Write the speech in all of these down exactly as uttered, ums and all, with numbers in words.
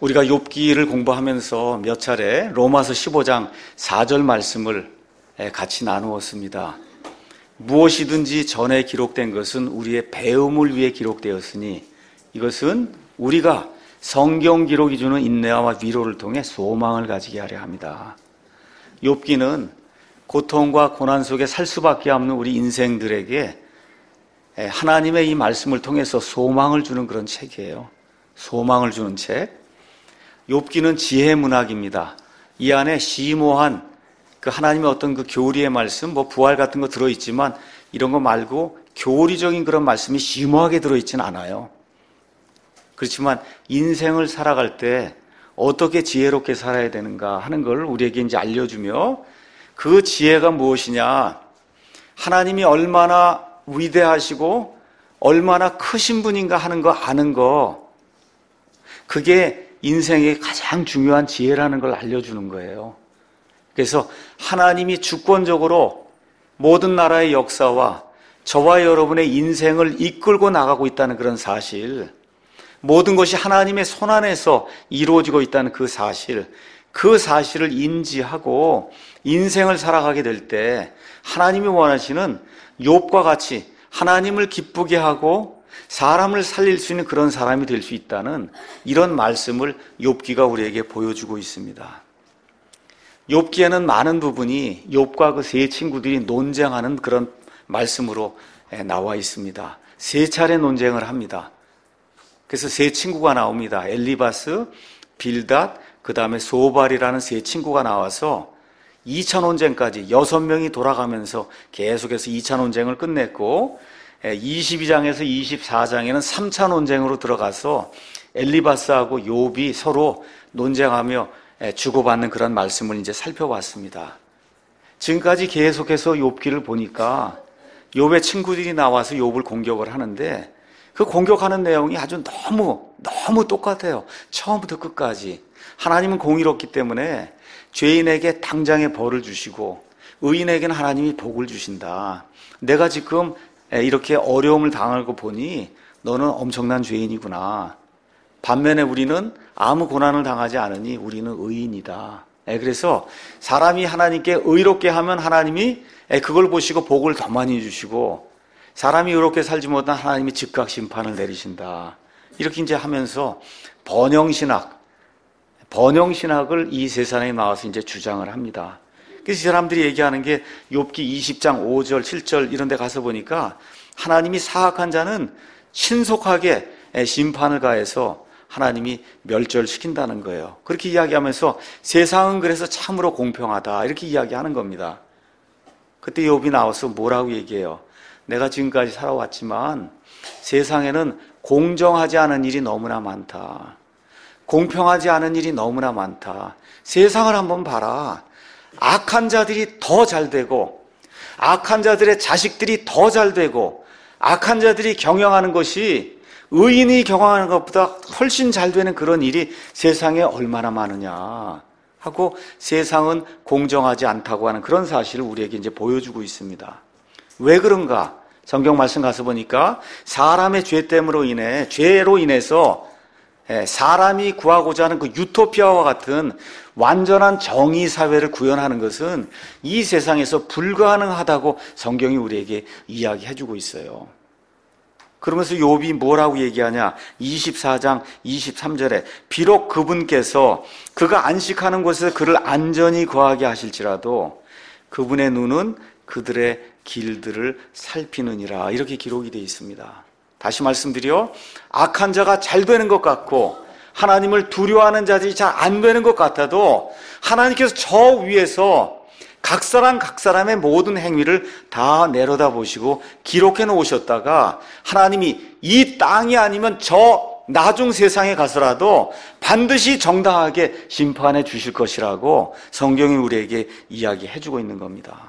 우리가 욥기를 공부하면서 몇 차례 로마서 십오 장 사 절 말씀을 같이 나누었습니다. 무엇이든지 전에 기록된 것은 우리의 배움을 위해 기록되었으니 이것은 우리가 성경 기록이 주는 인내와 위로를 통해 소망을 가지게 하려 합니다. 욥기는 고통과 고난 속에 살 수밖에 없는 우리 인생들에게 하나님의 이 말씀을 통해서 소망을 주는 그런 책이에요. 소망을 주는 책. 욥기는 지혜 문학입니다. 이 안에 심오한 그 하나님의 어떤 그 교리의 말씀, 뭐 부활 같은 거 들어있지만 이런 거 말고 교리적인 그런 말씀이 심오하게 들어있지는 않아요. 그렇지만 인생을 살아갈 때 어떻게 지혜롭게 살아야 되는가 하는 걸 우리에게 이제 알려주며 그 지혜가 무엇이냐, 하나님이 얼마나 위대하시고 얼마나 크신 분인가 하는 거 아는 거, 그게 인생의 가장 중요한 지혜라는 걸 알려주는 거예요. 그래서 하나님이 주권적으로 모든 나라의 역사와 저와 여러분의 인생을 이끌고 나가고 있다는 그런 사실, 모든 것이 하나님의 손안에서 이루어지고 있다는 그 사실, 그 사실을 인지하고 인생을 살아가게 될 때 하나님이 원하시는 욥과 같이 하나님을 기쁘게 하고 사람을 살릴 수 있는 그런 사람이 될 수 있다는 이런 말씀을 욥기가 우리에게 보여주고 있습니다. 욥기에는 많은 부분이 욥과 그 세 친구들이 논쟁하는 그런 말씀으로 나와 있습니다. 세 차례 논쟁을 합니다. 그래서 세 친구가 나옵니다. 엘리바스, 빌닷, 그 다음에 소발이라는 세 친구가 나와서 이 차 논쟁까지 여섯 명이 돌아가면서 계속해서 이 차 논쟁을 끝냈고, 이십이 장에서 이십사 장에는 삼 차 논쟁으로 들어가서 엘리바스하고 욥이 서로 논쟁하며 주고받는 그런 말씀을 이제 살펴봤습니다. 지금까지 계속해서 욥기를 보니까 욥의 친구들이 나와서 욥을 공격을 하는데 그 공격하는 내용이 아주 너무 너무 똑같아요. 처음부터 끝까지. 하나님은 공의롭기 때문에 죄인에게 당장의 벌을 주시고 의인에게는 하나님이 복을 주신다. 내가 지금 이렇게 어려움을 당하고 보니 너는 엄청난 죄인이구나. 반면에 우리는 아무 고난을 당하지 않으니 우리는 의인이다. 그래서 사람이 하나님께 의롭게 하면 하나님이 그걸 보시고 복을 더 많이 주시고, 사람이 의롭게 살지 못한 하나님이 즉각 심판을 내리신다. 이렇게 이제 하면서 번영신학, 번영신학을 이 세상에 나와서 이제 주장을 합니다. 그래서 이 사람들이 얘기하는 게 욥기 이십 장 오 절, 칠 절 이런 데 가서 보니까 하나님이 사악한 자는 신속하게 심판을 가해서 하나님이 멸절시킨다는 거예요. 그렇게 이야기하면서 세상은 그래서 참으로 공평하다 이렇게 이야기하는 겁니다. 그때 욥이 나와서 뭐라고 얘기해요? 내가 지금까지 살아왔지만 세상에는 공정하지 않은 일이 너무나 많다. 공평하지 않은 일이 너무나 많다. 세상을 한번 봐라. 악한 자들이 더 잘 되고 악한 자들의 자식들이 더 잘 되고 악한 자들이 경영하는 것이 의인이 경영하는 것보다 훨씬 잘 되는 그런 일이 세상에 얼마나 많으냐 하고 세상은 공정하지 않다고 하는 그런 사실을 우리에게 이제 보여주고 있습니다. 왜 그런가? 성경 말씀 가서 보니까 사람의 죄 때문으로 인해 죄로 인해서 사람이 구하고자 하는 그 유토피아와 같은 완전한 정의 사회를 구현하는 것은 이 세상에서 불가능하다고 성경이 우리에게 이야기해주고 있어요. 그러면서 욥이 뭐라고 얘기하냐? 이십사 장 이십삼 절에 비록 그분께서 그가 안식하는 곳에서 그를 안전히 거하게 하실지라도 그분의 눈은 그들의 길들을 살피느니라 이렇게 기록이 되어 있습니다. 다시 말씀드려, 악한 자가 잘 되는 것 같고 하나님을 두려워하는 자들이 잘 안 되는 것 같아도 하나님께서 저 위에서 각 사람 각 사람의 모든 행위를 다 내려다보시고 기록해 놓으셨다가 하나님이 이 땅이 아니면 저 나중 세상에 가서라도 반드시 정당하게 심판해 주실 것이라고 성경이 우리에게 이야기해 주고 있는 겁니다.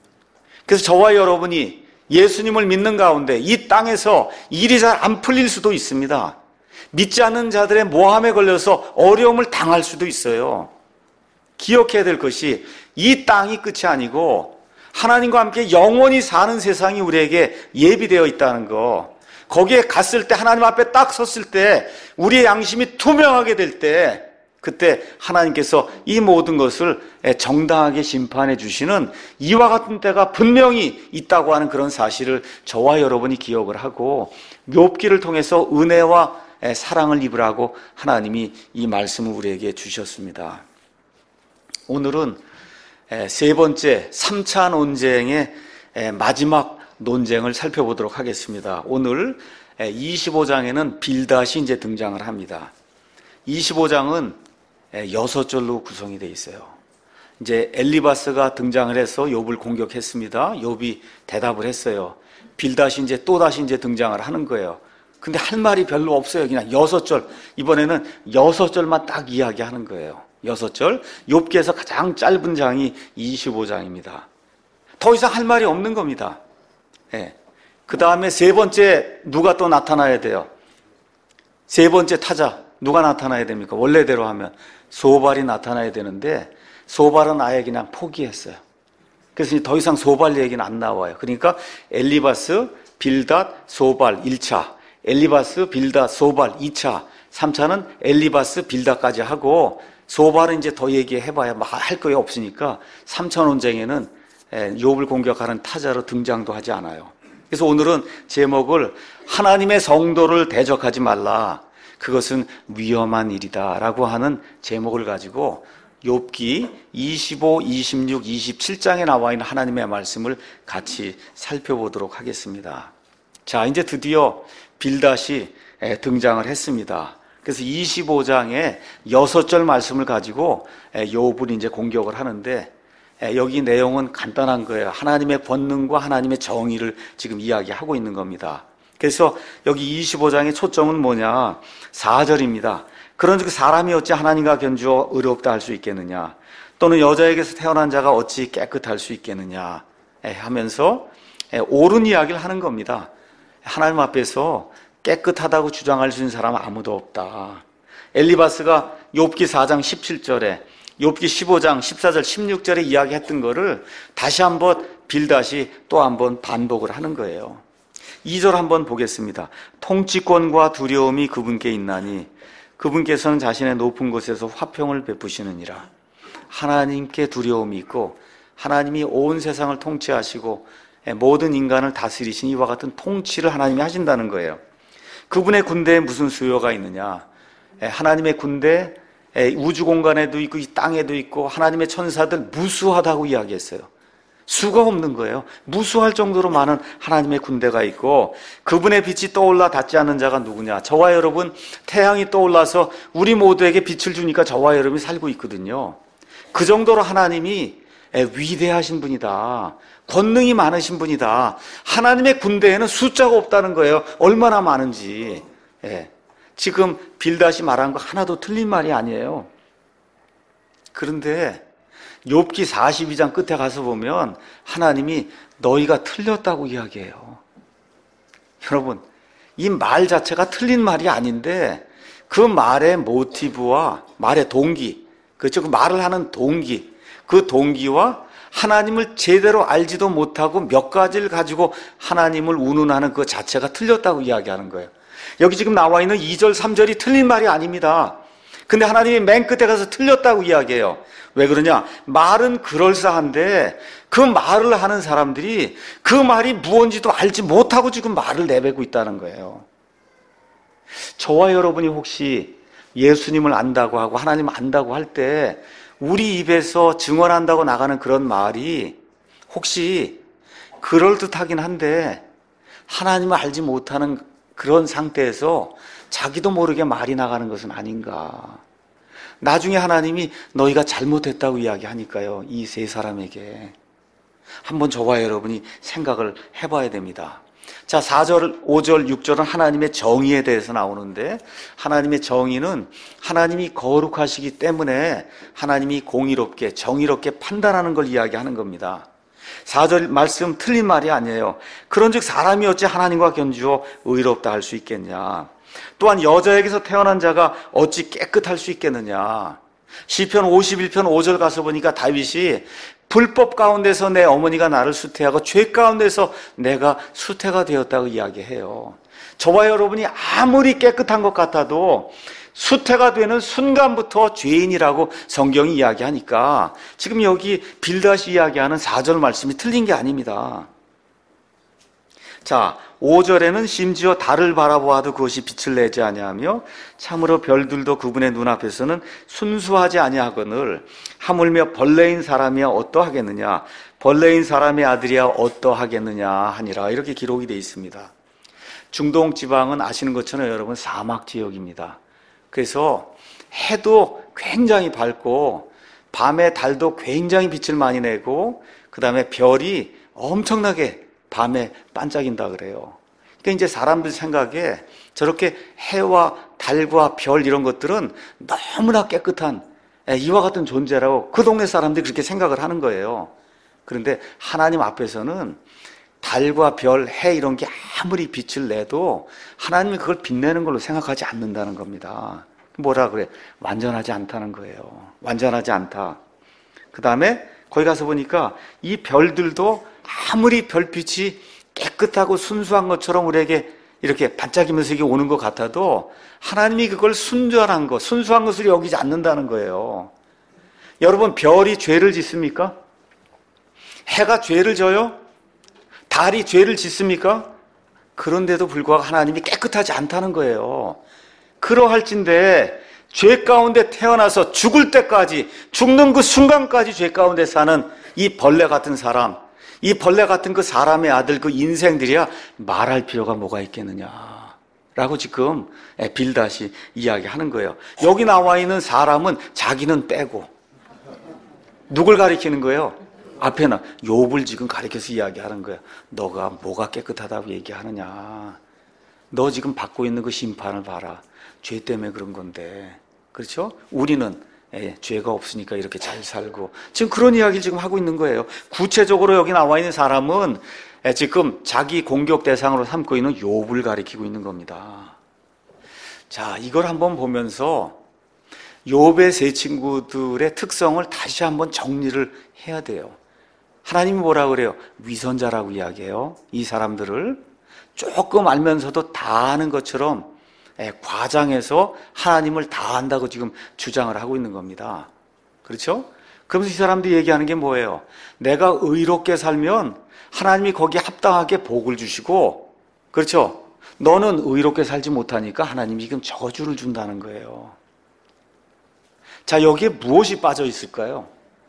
그래서 저와 여러분이 예수님을 믿는 가운데 이 땅에서 일이 잘 안 풀릴 수도 있습니다. 믿지 않는 자들의 모함에 걸려서 어려움을 당할 수도 있어요. 기억해야 될 것이 이 땅이 끝이 아니고 하나님과 함께 영원히 사는 세상이 우리에게 예비되어 있다는 거, 거기에 갔을 때, 하나님 앞에 딱 섰을 때 우리의 양심이 투명하게 될 때, 그때 하나님께서 이 모든 것을 정당하게 심판해 주시는 이와 같은 때가 분명히 있다고 하는 그런 사실을 저와 여러분이 기억을 하고 욥기를 통해서 은혜와 사랑을 입으라고 하나님이 이 말씀을 우리에게 주셨습니다. 오늘은 세 번째 삼 차 논쟁의 마지막 논쟁을 살펴보도록 하겠습니다. 오늘 이십오 장에는 빌닷이 이제 등장을 합니다. 이십오 장은 여섯 절로 구성이 되어 있어요. 이제 엘리바스가 등장을 해서 욥을 공격했습니다. 욥이 대답을 했어요. 빌닷이 이제 또 다시 이제 등장을 하는 거예요. 근데 할 말이 별로 없어요. 그냥 여섯 절. 이번에는 여섯 절만 딱 이야기하는 거예요. 여섯 절. 욥기에서 가장 짧은 장이 이십오 장입니다. 더 이상 할 말이 없는 겁니다. 예. 그 다음에 세 번째 누가 또 나타나야 돼요? 세 번째 타자 누가 나타나야 됩니까? 원래대로 하면 소발이 나타나야 되는데 소발은 아예 그냥 포기했어요. 그래서 더 이상 소발 얘기는 안 나와요. 그러니까 엘리바스, 빌닷, 소발 일 차, 엘리바스, 빌닷, 소발 이 차, 삼 차는 엘리바스, 빌닷까지 하고 소발은 이제 더 얘기해봐야 할 거에 없으니까 삼 차 논쟁에는 욥을 공격하는 타자로 등장도 하지 않아요. 그래서 오늘은 제목을 하나님의 성도를 대적하지 말라. 그것은 위험한 일이다 라고 하는 제목을 가지고 욥기 이십오, 이십육, 이십칠 장에 나와 있는 하나님의 말씀을 같이 살펴보도록 하겠습니다. 자, 이제 드디어 빌닷이 등장을 했습니다. 그래서 이십오 장에 여섯 절 말씀을 가지고 욥을 이제 공격을 하는데 여기 내용은 간단한 거예요. 하나님의 권능과 하나님의 정의를 지금 이야기하고 있는 겁니다. 그래서 여기 이십오 장의 초점은 뭐냐? 사 절입니다. 그런즉 사람이 어찌 하나님과 견주어 의롭다 할 수 있겠느냐? 또는 여자에게서 태어난 자가 어찌 깨끗할 수 있겠느냐? 하면서 옳은 이야기를 하는 겁니다. 하나님 앞에서 깨끗하다고 주장할 수 있는 사람은 아무도 없다. 엘리바스가 욥기 사 장 십칠 절에 욥기 십오 장 십사 절 십육 절에 이야기했던 거를 다시 한번 빌닷이 또 한번 반복을 하는 거예요. 이 절 한번 보겠습니다. 통치권과 두려움이 그분께 있나니 그분께서는 자신의 높은 곳에서 화평을 베푸시느니라. 하나님께 두려움이 있고 하나님이 온 세상을 통치하시고 모든 인간을 다스리신 이와 같은 통치를 하나님이 하신다는 거예요. 그분의 군대에 무슨 수요가 있느냐? 하나님의 군대 우주 공간에도 있고 이 땅에도 있고 하나님의 천사들 무수하다고 이야기했어요. 수가 없는 거예요. 무수할 정도로 많은 하나님의 군대가 있고 그분의 빛이 떠올라 닿지 않는 자가 누구냐? 저와 여러분 태양이 떠올라서 우리 모두에게 빛을 주니까 저와 여러분이 살고 있거든요. 그 정도로 하나님이 위대하신 분이다. 권능이 많으신 분이다. 하나님의 군대에는 숫자가 없다는 거예요. 얼마나 많은지. 예. 지금 빌닷이 말한 거 하나도 틀린 말이 아니에요. 그런데 욥기 사십이 장 끝에 가서 보면 하나님이 너희가 틀렸다고 이야기해요. 여러분, 이 말 자체가 틀린 말이 아닌데 그 말의 모티브와 말의 동기, 그렇죠? 그 말을 하는 동기, 그 동기와 하나님을 제대로 알지도 못하고 몇 가지를 가지고 하나님을 운운하는 그 자체가 틀렸다고 이야기하는 거예요. 여기 지금 나와 있는 이 절, 삼 절이 틀린 말이 아닙니다. 근데 하나님이 맨 끝에 가서 틀렸다고 이야기해요. 왜 그러냐? 말은 그럴싸한데 그 말을 하는 사람들이 그 말이 무언지도 알지 못하고 지금 말을 내뱉고 있다는 거예요. 저와 여러분이 혹시 예수님을 안다고 하고 하나님 안다고 할 때 우리 입에서 증언한다고 나가는 그런 말이 혹시 그럴듯하긴 한데 하나님을 알지 못하는 그런 상태에서 자기도 모르게 말이 나가는 것은 아닌가. 나중에 하나님이 너희가 잘못했다고 이야기하니까요. 이 세 사람에게 한번 저와 여러분이 생각을 해봐야 됩니다. 자, 사 절, 오 절, 육 절은 하나님의 정의에 대해서 나오는데 하나님의 정의는 하나님이 거룩하시기 때문에 하나님이 공의롭게 정의롭게 판단하는 걸 이야기하는 겁니다. 사 절 말씀 틀린 말이 아니에요. 그런즉 사람이 어찌 하나님과 견주어 의롭다 할 수 있겠냐. 또한 여자에게서 태어난 자가 어찌 깨끗할 수 있겠느냐. 시편 오십일 편 오 절 가서 보니까 다윗이 불법 가운데서 내 어머니가 나를 수태하고 죄 가운데서 내가 수태가 되었다고 이야기해요. 저와 여러분이 아무리 깨끗한 것 같아도 수태가 되는 순간부터 죄인이라고 성경이 이야기하니까 지금 여기 빌닷이 이야기하는 사 절 말씀이 틀린 게 아닙니다. 자, 오 절에는 심지어 달을 바라보아도 그것이 빛을 내지 아니하며 참으로 별들도 그분의 눈앞에서는 순수하지 아니하거늘 하물며 벌레인 사람이야 어떠하겠느냐, 벌레인 사람의 아들이야 어떠하겠느냐 하니라, 이렇게 기록이 되어 있습니다. 중동 지방은 아시는 것처럼 여러분 사막 지역입니다. 그래서 해도 굉장히 밝고 밤에 달도 굉장히 빛을 많이 내고 그 다음에 별이 엄청나게 밤에 반짝인다 그래요. 그러니까 이제 사람들 생각에 저렇게 해와 달과 별 이런 것들은 너무나 깨끗한 이와 같은 존재라고 그 동네 사람들이 그렇게 생각을 하는 거예요. 그런데 하나님 앞에서는 달과 별, 해 이런 게 아무리 빛을 내도 하나님이 그걸 빛내는 걸로 생각하지 않는다는 겁니다. 뭐라 그래? 완전하지 않다는 거예요. 완전하지 않다. 그 다음에 거기 가서 보니까 이 별들도 아무리 별빛이 깨끗하고 순수한 것처럼 우리에게 이렇게 반짝이면서 이게 오는 것 같아도 하나님이 그걸 순전한 것, 순수한 것을 여기지 않는다는 거예요. 여러분, 별이 죄를 짓습니까? 해가 죄를 져요? 달이 죄를 짓습니까? 그런데도 불구하고 하나님이 깨끗하지 않다는 거예요. 그러할진대 죄 가운데 태어나서 죽을 때까지, 죽는 그 순간까지 죄 가운데 사는 이 벌레 같은 사람, 이 벌레 같은 그 사람의 아들, 그 인생들이야 말할 필요가 뭐가 있겠느냐 라고 지금 빌닷이 이야기하는 거예요. 여기 나와 있는 사람은 자기는 빼고 누굴 가리키는 거예요? 앞에는 욥을 지금 가리켜서 이야기하는 거예요. 너가 뭐가 깨끗하다고 얘기하느냐, 너 지금 받고 있는 그 심판을 봐라, 죄 때문에 그런 건데, 그렇죠? 우리는 예, 죄가 없으니까 이렇게 잘 살고, 지금 그런 이야기를 지금 하고 있는 거예요. 구체적으로 여기 나와 있는 사람은 예, 지금 자기 공격 대상으로 삼고 있는 욥을 가리키고 있는 겁니다. 자, 이걸 한번 보면서 욥의 세 친구들의 특성을 다시 한번 정리를 해야 돼요. 하나님이 뭐라 그래요? 위선자라고 이야기해요. 이 사람들을 조금 알면서도 다 아는 것처럼 과장해서 하나님을 다 안다고 지금 주장을 하고 있는 겁니다. 그렇죠? 그러면서 이 사람들이 얘기하는 게 뭐예요? 내가 의롭게 살면 하나님이 거기에 합당하게 복을 주시고, 그렇죠? 너는 의롭게 살지 못하니까 하나님이 지금 저주를 준다는 거예요. 자, 여기에 무엇이 빠져 있을까요?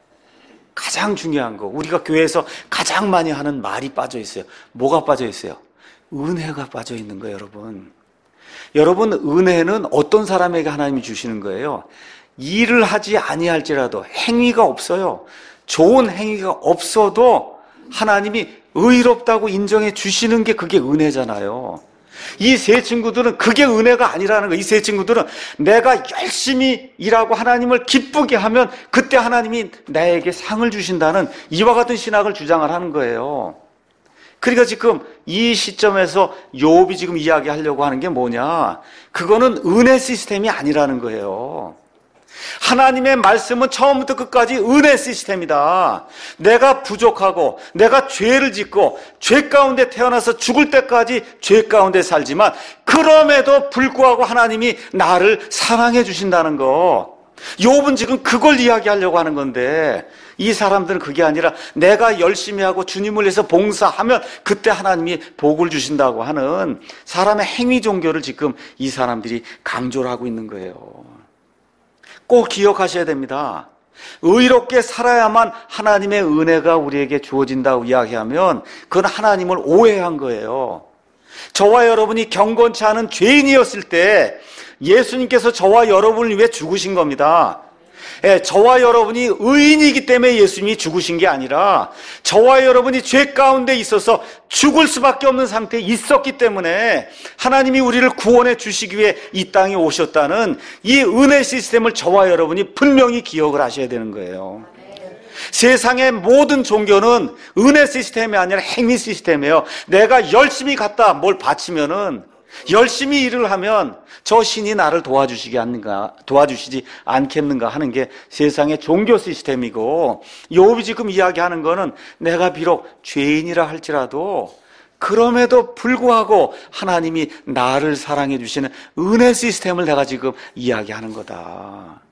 가장 중요한 거, 우리가 교회에서 가장 많이 하는 말이 빠져 있어요. 뭐가 빠져 있어요? 은혜가 빠져 있는 거예요, 여러분. 여러분, 은혜는 어떤 사람에게 하나님이 주시는 거예요? 일을 하지 아니할지라도 행위가 없어요. 좋은 행위가 없어도 하나님이 의롭다고 인정해 주시는 게 그게 은혜잖아요. 이 세 친구들은 그게 은혜가 아니라는 거예요. 이 세 친구들은 내가 열심히 일하고 하나님을 기쁘게 하면 그때 하나님이 나에게 상을 주신다는 이와 같은 신학을 주장을 하는 거예요. 그러니까 지금 이 시점에서 욥이 지금 이야기하려고 하는 게 뭐냐? 그거는 은혜 시스템이 아니라는 거예요. 하나님의 말씀은 처음부터 끝까지 은혜 시스템이다. 내가 부족하고 내가 죄를 짓고 죄 가운데 태어나서 죽을 때까지 죄 가운데 살지만 그럼에도 불구하고 하나님이 나를 사랑해 주신다는 거. 욥은 지금 그걸 이야기하려고 하는 건데 이 사람들은 그게 아니라 내가 열심히 하고 주님을 위해서 봉사하면 그때 하나님이 복을 주신다고 하는 사람의 행위 종교를 지금 이 사람들이 강조를 하고 있는 거예요. 꼭 기억하셔야 됩니다. 의롭게 살아야만 하나님의 은혜가 우리에게 주어진다고 이야기하면 그건 하나님을 오해한 거예요. 저와 여러분이 경건치 않은 죄인이었을 때 예수님께서 저와 여러분을 위해 죽으신 겁니다. 예, 저와 여러분이 의인이기 때문에 예수님이 죽으신 게 아니라 저와 여러분이 죄 가운데 있어서 죽을 수밖에 없는 상태에 있었기 때문에 하나님이 우리를 구원해 주시기 위해 이 땅에 오셨다는 이 은혜 시스템을 저와 여러분이 분명히 기억을 하셔야 되는 거예요. 세상의 모든 종교는 은혜 시스템이 아니라 행위 시스템이에요. 내가 열심히 갖다 뭘 바치면은 열심히 일을 하면 저 신이 나를 도와주시지 않는가, 도와주시지 않겠는가 하는 게 세상의 종교 시스템이고, 욥이 지금 이야기하는 거는 내가 비록 죄인이라 할지라도 그럼에도 불구하고 하나님이 나를 사랑해 주시는 은혜 시스템을 내가 지금 이야기하는 거다.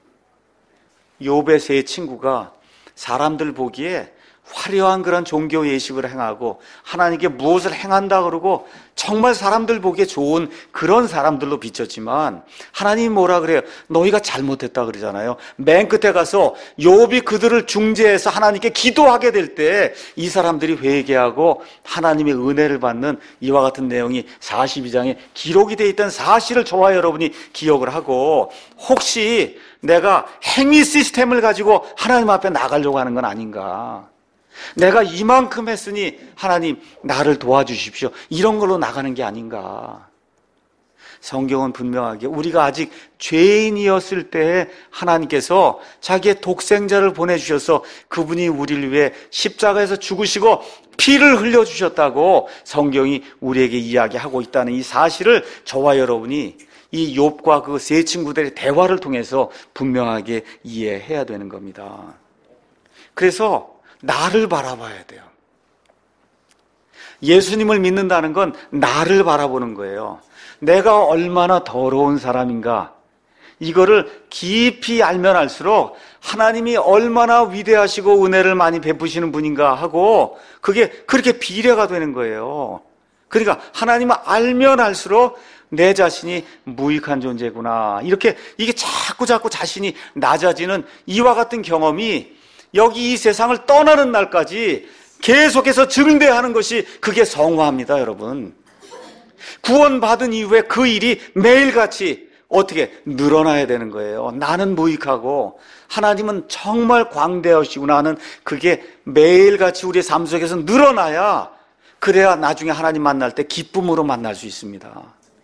욥의 세 친구가 사람들 보기에 화려한 그런 종교 예식을 행하고 하나님께 무엇을 행한다 그러고 정말 사람들 보기에 좋은 그런 사람들로 비쳤지만, 하나님이 뭐라 그래요? 너희가 잘못했다 그러잖아요. 맨 끝에 가서 욥이 그들을 중재해서 하나님께 기도하게 될 때 이 사람들이 회개하고 하나님의 은혜를 받는 이와 같은 내용이 사십이 장에 기록이 되어 있던 사실을 저와 여러분이 기억을 하고, 혹시 내가 행위 시스템을 가지고 하나님 앞에 나가려고 하는 건 아닌가, 내가 이만큼 했으니 하나님 나를 도와주십시오, 이런 걸로 나가는 게 아닌가. 성경은 분명하게 우리가 아직 죄인이었을 때에 하나님께서 자기의 독생자를 보내주셔서 그분이 우리를 위해 십자가에서 죽으시고 피를 흘려주셨다고 성경이 우리에게 이야기하고 있다는 이 사실을 저와 여러분이 이 욥과 그 세 친구들의 대화를 통해서 분명하게 이해해야 되는 겁니다. 그래서 나를 바라봐야 돼요. 예수님을 믿는다는 건 나를 바라보는 거예요. 내가 얼마나 더러운 사람인가, 이거를 깊이 알면 알수록 하나님이 얼마나 위대하시고 은혜를 많이 베푸시는 분인가 하고 그게 그렇게 비례가 되는 거예요. 그러니까 하나님을 알면 알수록 내 자신이 무익한 존재구나, 이렇게 이게 자꾸 자꾸 자신이 낮아지는 이와 같은 경험이 여기 이 세상을 떠나는 날까지 계속해서 증대하는 것이 그게 성화입니다, 여러분. 구원받은 이후에 그 일이 매일같이 어떻게 늘어나야 되는 거예요. 나는 무익하고 하나님은 정말 광대하시구나 하는 그게 매일같이 우리의 삶 속에서 늘어나야, 그래야 나중에 하나님 만날 때 기쁨으로 만날 수 있습니다.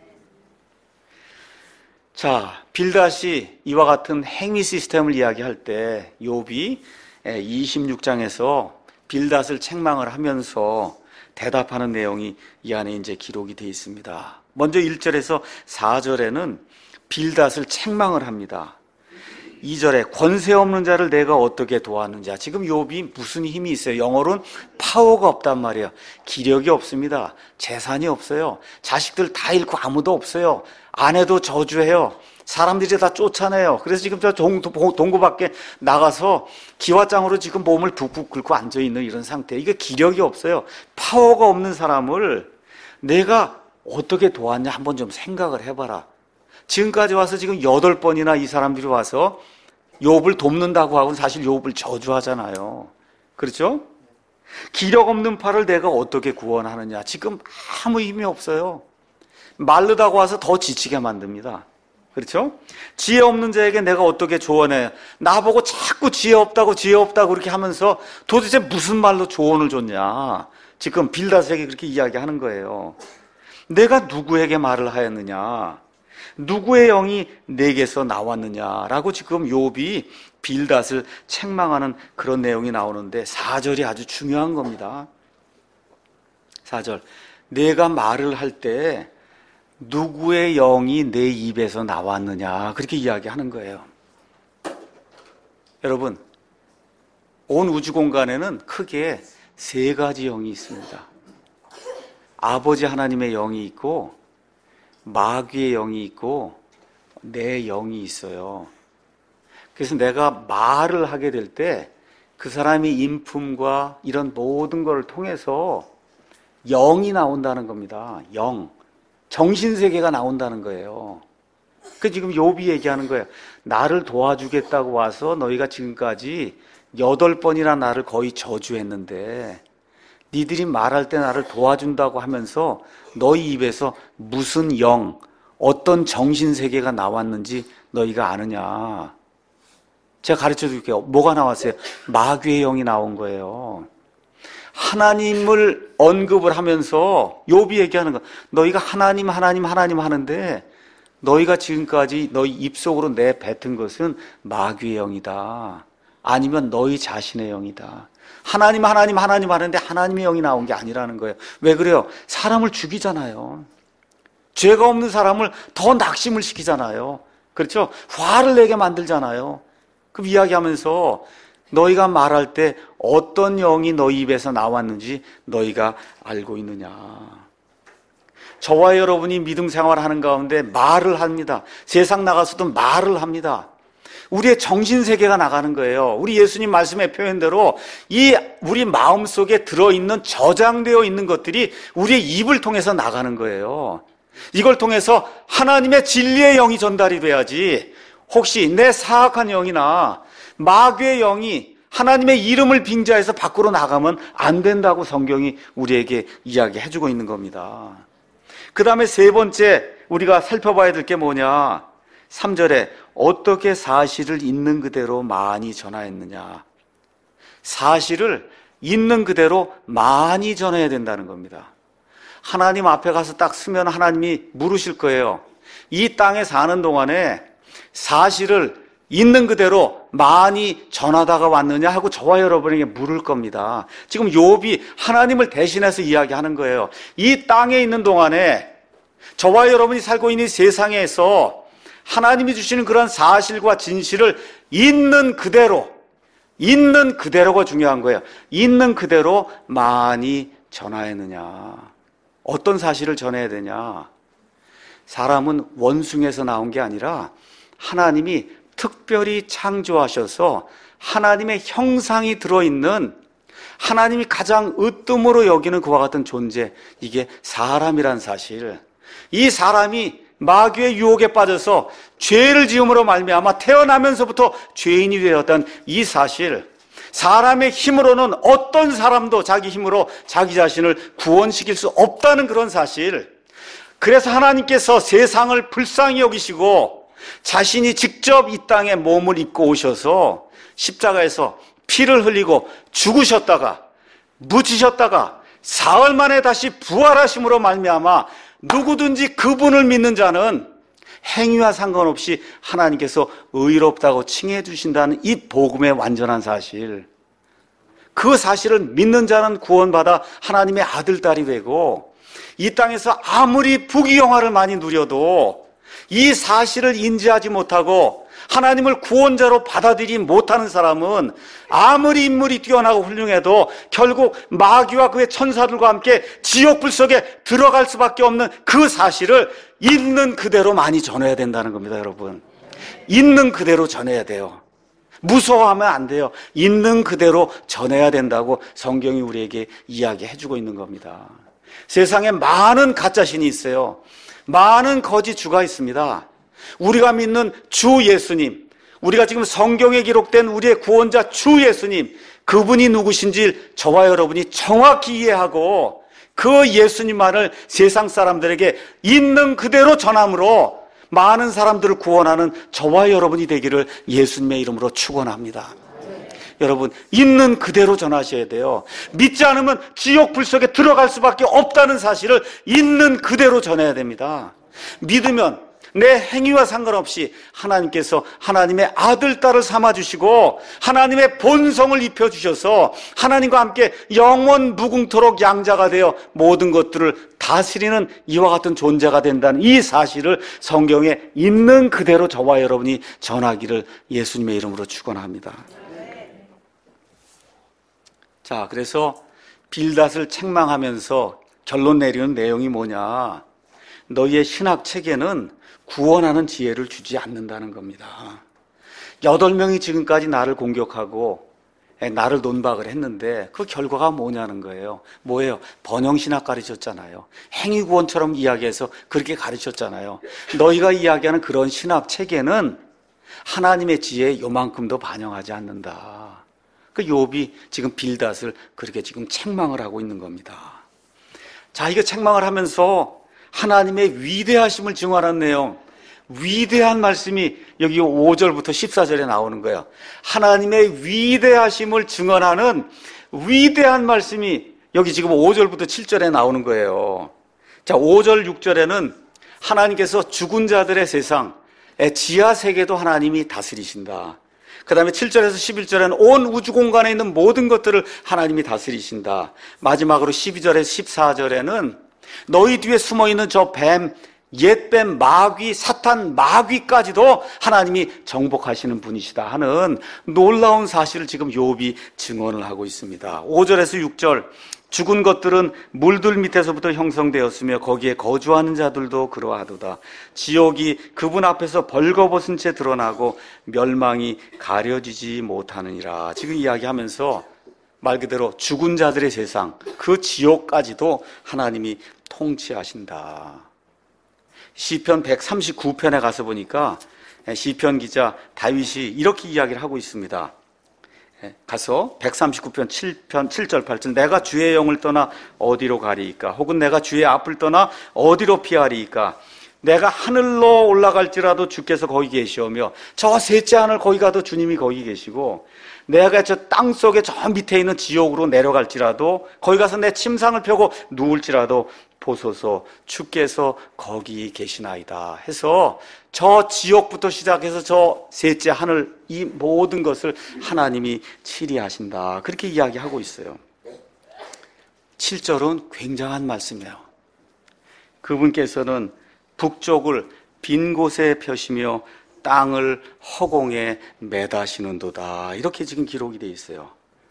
자, 빌닷이 이와 같은 행위 시스템을 이야기할 때 욥이 이십육 장에서 빌닷을 책망을 하면서 대답하는 내용이 이 안에 이제 기록이 되어 있습니다. 먼저 일 절에서 사 절에는 빌닷을 책망을 합니다. 이 절에 권세 없는 자를 내가 어떻게 도왔느냐. 지금 욥이 무슨 힘이 있어요? 영어로는 파워가 없단 말이에요. 기력이 없습니다. 재산이 없어요. 자식들 다 잃고 아무도 없어요. 아내도 저주해요. 사람들이 다 쫓아내요. 그래서 지금 저 동구 밖에 나가서 기와장으로 지금 몸을 북북 긁고 앉아있는 이런 상태. 이게 기력이 없어요. 파워가 없는 사람을 내가 어떻게 도왔냐 한번 좀 생각을 해봐라. 지금까지 와서 지금 여덟 번이나 이 사람들이 와서 욥을 돕는다고 하고는 사실 욥을 저주하잖아요. 그렇죠? 기력 없는 팔을 내가 어떻게 구원하느냐. 지금 아무 힘이 없어요. 마르다고 와서 더 지치게 만듭니다. 그렇죠? 지혜 없는 자에게 내가 어떻게 조언해. 나보고 자꾸 지혜 없다고 지혜 없다고 그렇게 하면서 도대체 무슨 말로 조언을 줬냐. 지금 빌닷에게 그렇게 이야기하는 거예요. 내가 누구에게 말을 하였느냐, 누구의 영이 내게서 나왔느냐라고 지금 욥이 빌닷을 책망하는 그런 내용이 나오는데, 사 절이 아주 중요한 겁니다. 사 절, 내가 말을 할 때 누구의 영이 내 입에서 나왔느냐, 그렇게 이야기하는 거예요. 여러분, 온 우주 공간에는 크게 세 가지 영이 있습니다. 아버지 하나님의 영이 있고, 마귀의 영이 있고, 내 영이 있어요. 그래서 내가 말을 하게 될 때 그 사람이 인품과 이런 모든 걸 통해서 영이 나온다는 겁니다. 영. 정신세계가 나온다는 거예요. 그 지금 욥이 얘기하는 거예요. 나를 도와주겠다고 와서 너희가 지금까지 여덟 번이나 나를 거의 저주했는데, 니들이 말할 때 나를 도와준다고 하면서 너희 입에서 무슨 영, 어떤 정신세계가 나왔는지 너희가 아느냐. 제가 가르쳐 줄게요. 뭐가 나왔어요? 마귀의 영이 나온 거예요. 하나님을 언급을 하면서 욥이 얘기하는 거, 너희가 하나님 하나님 하나님 하는데 너희가 지금까지 너희 입속으로 내뱉은 것은 마귀의 영이다, 아니면 너희 자신의 영이다. 하나님 하나님 하나님 하는데 하나님의 영이 나온 게 아니라는 거예요. 왜 그래요? 사람을 죽이잖아요. 죄가 없는 사람을 더 낙심을 시키잖아요. 그렇죠? 화를 내게 만들잖아요. 그 이야기하면서 너희가 말할 때 어떤 영이 너희 입에서 나왔는지 너희가 알고 있느냐. 저와 여러분이 믿음 생활하는 가운데 말을 합니다. 세상 나가서도 말을 합니다. 우리의 정신세계가 나가는 거예요. 우리 예수님 말씀의 표현대로 이 우리 마음속에 들어있는 저장되어 있는 것들이 우리의 입을 통해서 나가는 거예요. 이걸 통해서 하나님의 진리의 영이 전달이 돼야지 혹시 내 사악한 영이나 마귀의 영이 하나님의 이름을 빙자해서 밖으로 나가면 안 된다고 성경이 우리에게 이야기해주고 있는 겁니다. 그 다음에 세 번째 우리가 살펴봐야 될 게 뭐냐. 삼 절에 어떻게 사실을 있는 그대로 많이 전하였느냐. 사실을 있는 그대로 많이 전해야 된다는 겁니다. 하나님 앞에 가서 딱 서면 하나님이 물으실 거예요. 이 땅에 사는 동안에 사실을 있는 그대로 많이 전하다가 왔느냐 하고 저와 여러분에게 물을 겁니다. 지금 욥이 하나님을 대신해서 이야기하는 거예요. 이 땅에 있는 동안에 저와 여러분이 살고 있는 세상에서 하나님이 주시는 그런 사실과 진실을 있는 그대로, 있는 그대로가 중요한 거예요. 있는 그대로 많이 전하였느냐. 어떤 사실을 전해야 되냐. 사람은 원숭이에서 나온 게 아니라 하나님이 특별히 창조하셔서 하나님의 형상이 들어있는 하나님이 가장 으뜸으로 여기는 그와 같은 존재, 이게 사람이란 사실. 이 사람이 마귀의 유혹에 빠져서 죄를 지음으로 말미암아 태어나면서부터 죄인이 되었던 이 사실, 사람의 힘으로는 어떤 사람도 자기 힘으로 자기 자신을 구원시킬 수 없다는 그런 사실. 그래서 하나님께서 세상을 불쌍히 여기시고 자신이 직접 이 땅에 몸을 입고 오셔서 십자가에서 피를 흘리고 죽으셨다가 묻히셨다가 사흘 만에 다시 부활하심으로 말미암아 누구든지 그분을 믿는 자는 행위와 상관없이 하나님께서 의롭다고 칭해 주신다는 이 복음의 완전한 사실, 그 사실을 믿는 자는 구원받아 하나님의 아들, 딸이 되고 이 땅에서 아무리 부귀영화를 많이 누려도 이 사실을 인지하지 못하고 하나님을 구원자로 받아들이지 못하는 사람은 아무리 인물이 뛰어나고 훌륭해도 결국 마귀와 그의 천사들과 함께 지옥불 속에 들어갈 수밖에 없는 그 사실을 있는 그대로 많이 전해야 된다는 겁니다, 여러분. 있는 그대로 전해야 돼요. 무서워하면 안 돼요. 있는 그대로 전해야 된다고 성경이 우리에게 이야기해주고 있는 겁니다. 세상에 많은 가짜신이 있어요. 많은 거짓 주가 있습니다. 우리가 믿는 주 예수님, 우리가 지금 성경에 기록된 우리의 구원자 주 예수님, 그분이 누구신지 저와 여러분이 정확히 이해하고 그 예수님만을 세상 사람들에게 있는 그대로 전함으로 많은 사람들을 구원하는 저와 여러분이 되기를 예수님의 이름으로 축원합니다. 여러분, 있는 그대로 전하셔야 돼요. 믿지 않으면 지옥 불 속에 들어갈 수밖에 없다는 사실을 있는 그대로 전해야 됩니다. 믿으면 내 행위와 상관없이 하나님께서 하나님의 아들, 딸을 삼아주시고 하나님의 본성을 입혀주셔서 하나님과 함께 영원 무궁토록 양자가 되어 모든 것들을 다스리는 이와 같은 존재가 된다는 이 사실을 성경에 있는 그대로 저와 여러분이 전하기를 예수님의 이름으로 축원합니다. 자, 그래서 빌닷을 책망하면서 결론 내리는 내용이 뭐냐. 너희의 신학 체계는 구원하는 지혜를 주지 않는다는 겁니다. 여덟 명이 지금까지 나를 공격하고 나를 논박을 했는데 그 결과가 뭐냐는 거예요. 뭐예요? 번영신학 가르쳤잖아요. 행위구원처럼 이야기해서 그렇게 가르쳤잖아요. 너희가 이야기하는 그런 신학 체계는 하나님의 지혜에 요만큼도 반영하지 않는다. 그 욥이 지금 빌닷을 그렇게 지금 책망을 하고 있는 겁니다. 자, 이거 책망을 하면서 하나님의 위대하심을 증언하는 내용, 위대한 말씀이 여기 오 절부터 십사 절에 나오는 거예요. 하나님의 위대하심을 증언하는 위대한 말씀이 여기 지금 오 절부터 칠 절에 나오는 거예요. 자, 오 절, 육 절에는 하나님께서 죽은 자들의 세상, 지하 세계도 하나님이 다스리신다. 그 다음에 칠 절에서 십일 절에는 온 우주 공간에 있는 모든 것들을 하나님이 다스리신다. 마지막으로 십이 절에서 십사 절에는 너희 뒤에 숨어있는 저 뱀, 옛뱀, 마귀, 사탄, 마귀까지도 하나님이 정복하시는 분이시다 하는 놀라운 사실을 지금 욥이 증언을 하고 있습니다. 오 절에서 육 절, 죽은 것들은 물들 밑에서부터 형성되었으며 거기에 거주하는 자들도 그러하도다. 지옥이 그분 앞에서 벌거벗은 채 드러나고 멸망이 가려지지 못하느니라. 지금 이야기하면서 말 그대로 죽은 자들의 세상, 그 지옥까지도 하나님이 통치하신다. 시편 백삼십구 편에 가서 보니까 시편 기자 다윗이 이렇게 이야기를 하고 있습니다. 가서 백삼십구 편 칠 편 칠 절 팔 절, 내가 주의 영을 떠나 어디로 가리이까? 혹은 내가 주의 앞을 떠나 어디로 피하리이까? 내가 하늘로 올라갈지라도 주께서 거기 계시오며 저 셋째 하늘 거기 가도 주님이 거기 계시고, 내가 저 땅 속에 저 밑에 있는 지옥으로 내려갈지라도 거기 가서 내 침상을 펴고 누울지라도 보소서 주께서 거기 계시나이다 해서 저 지옥부터 시작해서 저 셋째 하늘, 이 모든 것을 하나님이 치리하신다, 그렇게 이야기하고 있어요. 칠 절은 굉장한 말씀이에요. 그분께서는 북쪽을 빈 곳에 펴시며 땅을 허공에 매다시는도다, 이렇게 지금 기록이 되어 있어요.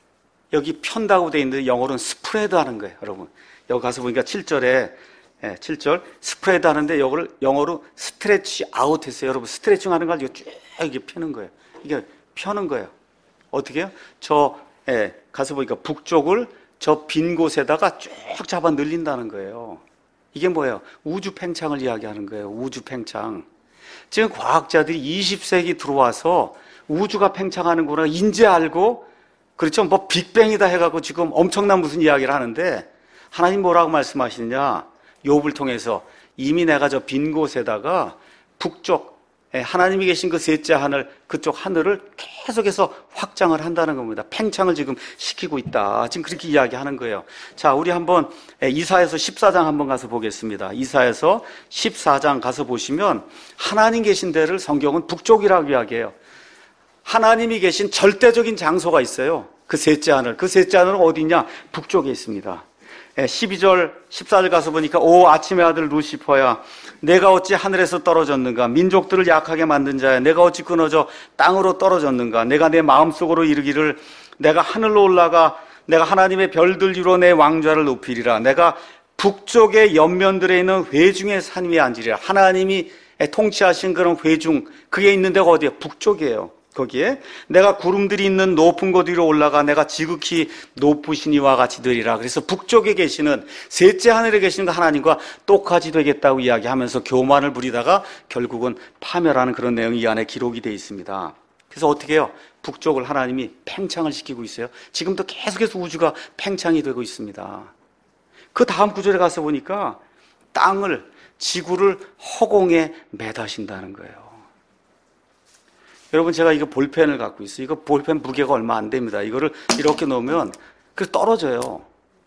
여기 편다고 되어 있는데 영어로는 스프레드 하는 거예요. 여러분 여기 가서 보니까 칠 절에 예, 칠 절 스프레드 하는데 이거를 영어로 스트레치 아웃 했어요. 여러분 스트레칭 하는 걸 쭉 이렇게 펴는 거예요. 이게 펴는 거예요. 어떻게 해요? 저 예, 가서 보니까 북쪽을 저 빈 곳에다가 쭉 잡아 늘린다는 거예요. 이게 뭐예요? 우주 팽창을 이야기하는 거예요. 우주 팽창. 지금 과학자들이 이십 세기 들어와서 우주가 팽창하는구나 인제 알고, 그렇죠? 뭐 빅뱅이다 해갖고 지금 엄청난 무슨 이야기를 하는데, 하나님 뭐라고 말씀하시느냐? 욥을 통해서 이미 내가 저 빈 곳에다가 북쪽, 하나님이 계신 그 셋째 하늘, 그쪽 하늘을 계속해서 확장을 한다는 겁니다. 팽창을 지금 시키고 있다, 지금 그렇게 이야기하는 거예요. 자, 우리 한번 이사야서 십사 장 한번 가서 보겠습니다. 이사야서 십사 장 가서 보시면 하나님 계신 데를 성경은 북쪽이라고 이야기해요. 하나님이 계신 절대적인 장소가 있어요. 그 셋째 하늘, 그 셋째 하늘은 어디냐? 북쪽에 있습니다. 십이 절, 십사 절 가서 보니까 오 아침의 아들 루시퍼야, 내가 어찌 하늘에서 떨어졌는가? 민족들을 약하게 만든 자야, 내가 어찌 끊어져 땅으로 떨어졌는가? 내가 내 마음속으로 이르기를 내가 하늘로 올라가 내가 하나님의 별들 위로 내 왕좌를 높이리라. 내가 북쪽의 옆면들에 있는 회중의 산 위에 앉으리라. 하나님이 통치하신 그런 회중, 그게 있는 데가 어디예요? 북쪽이에요. 거기에 내가 구름들이 있는 높은 곳 위로 올라가 내가 지극히 높으신 이와 같이 되리라. 그래서 북쪽에 계시는 셋째 하늘에 계시는 그 하나님과 똑같이 되겠다고 이야기하면서 교만을 부리다가 결국은 파멸하는 그런 내용이 이 안에 기록이 되어 있습니다. 그래서 어떻게 해요? 북쪽을 하나님이 팽창을 시키고 있어요. 지금도 계속해서 우주가 팽창이 되고 있습니다. 그 다음 구절에 가서 보니까 땅을, 지구를 허공에 매다신다는 거예요. 여러분 제가 이거 볼펜을 갖고 있어요. 이거 볼펜 무게가 얼마 안 됩니다. 이거를 이렇게 놓으면 그 떨어져요.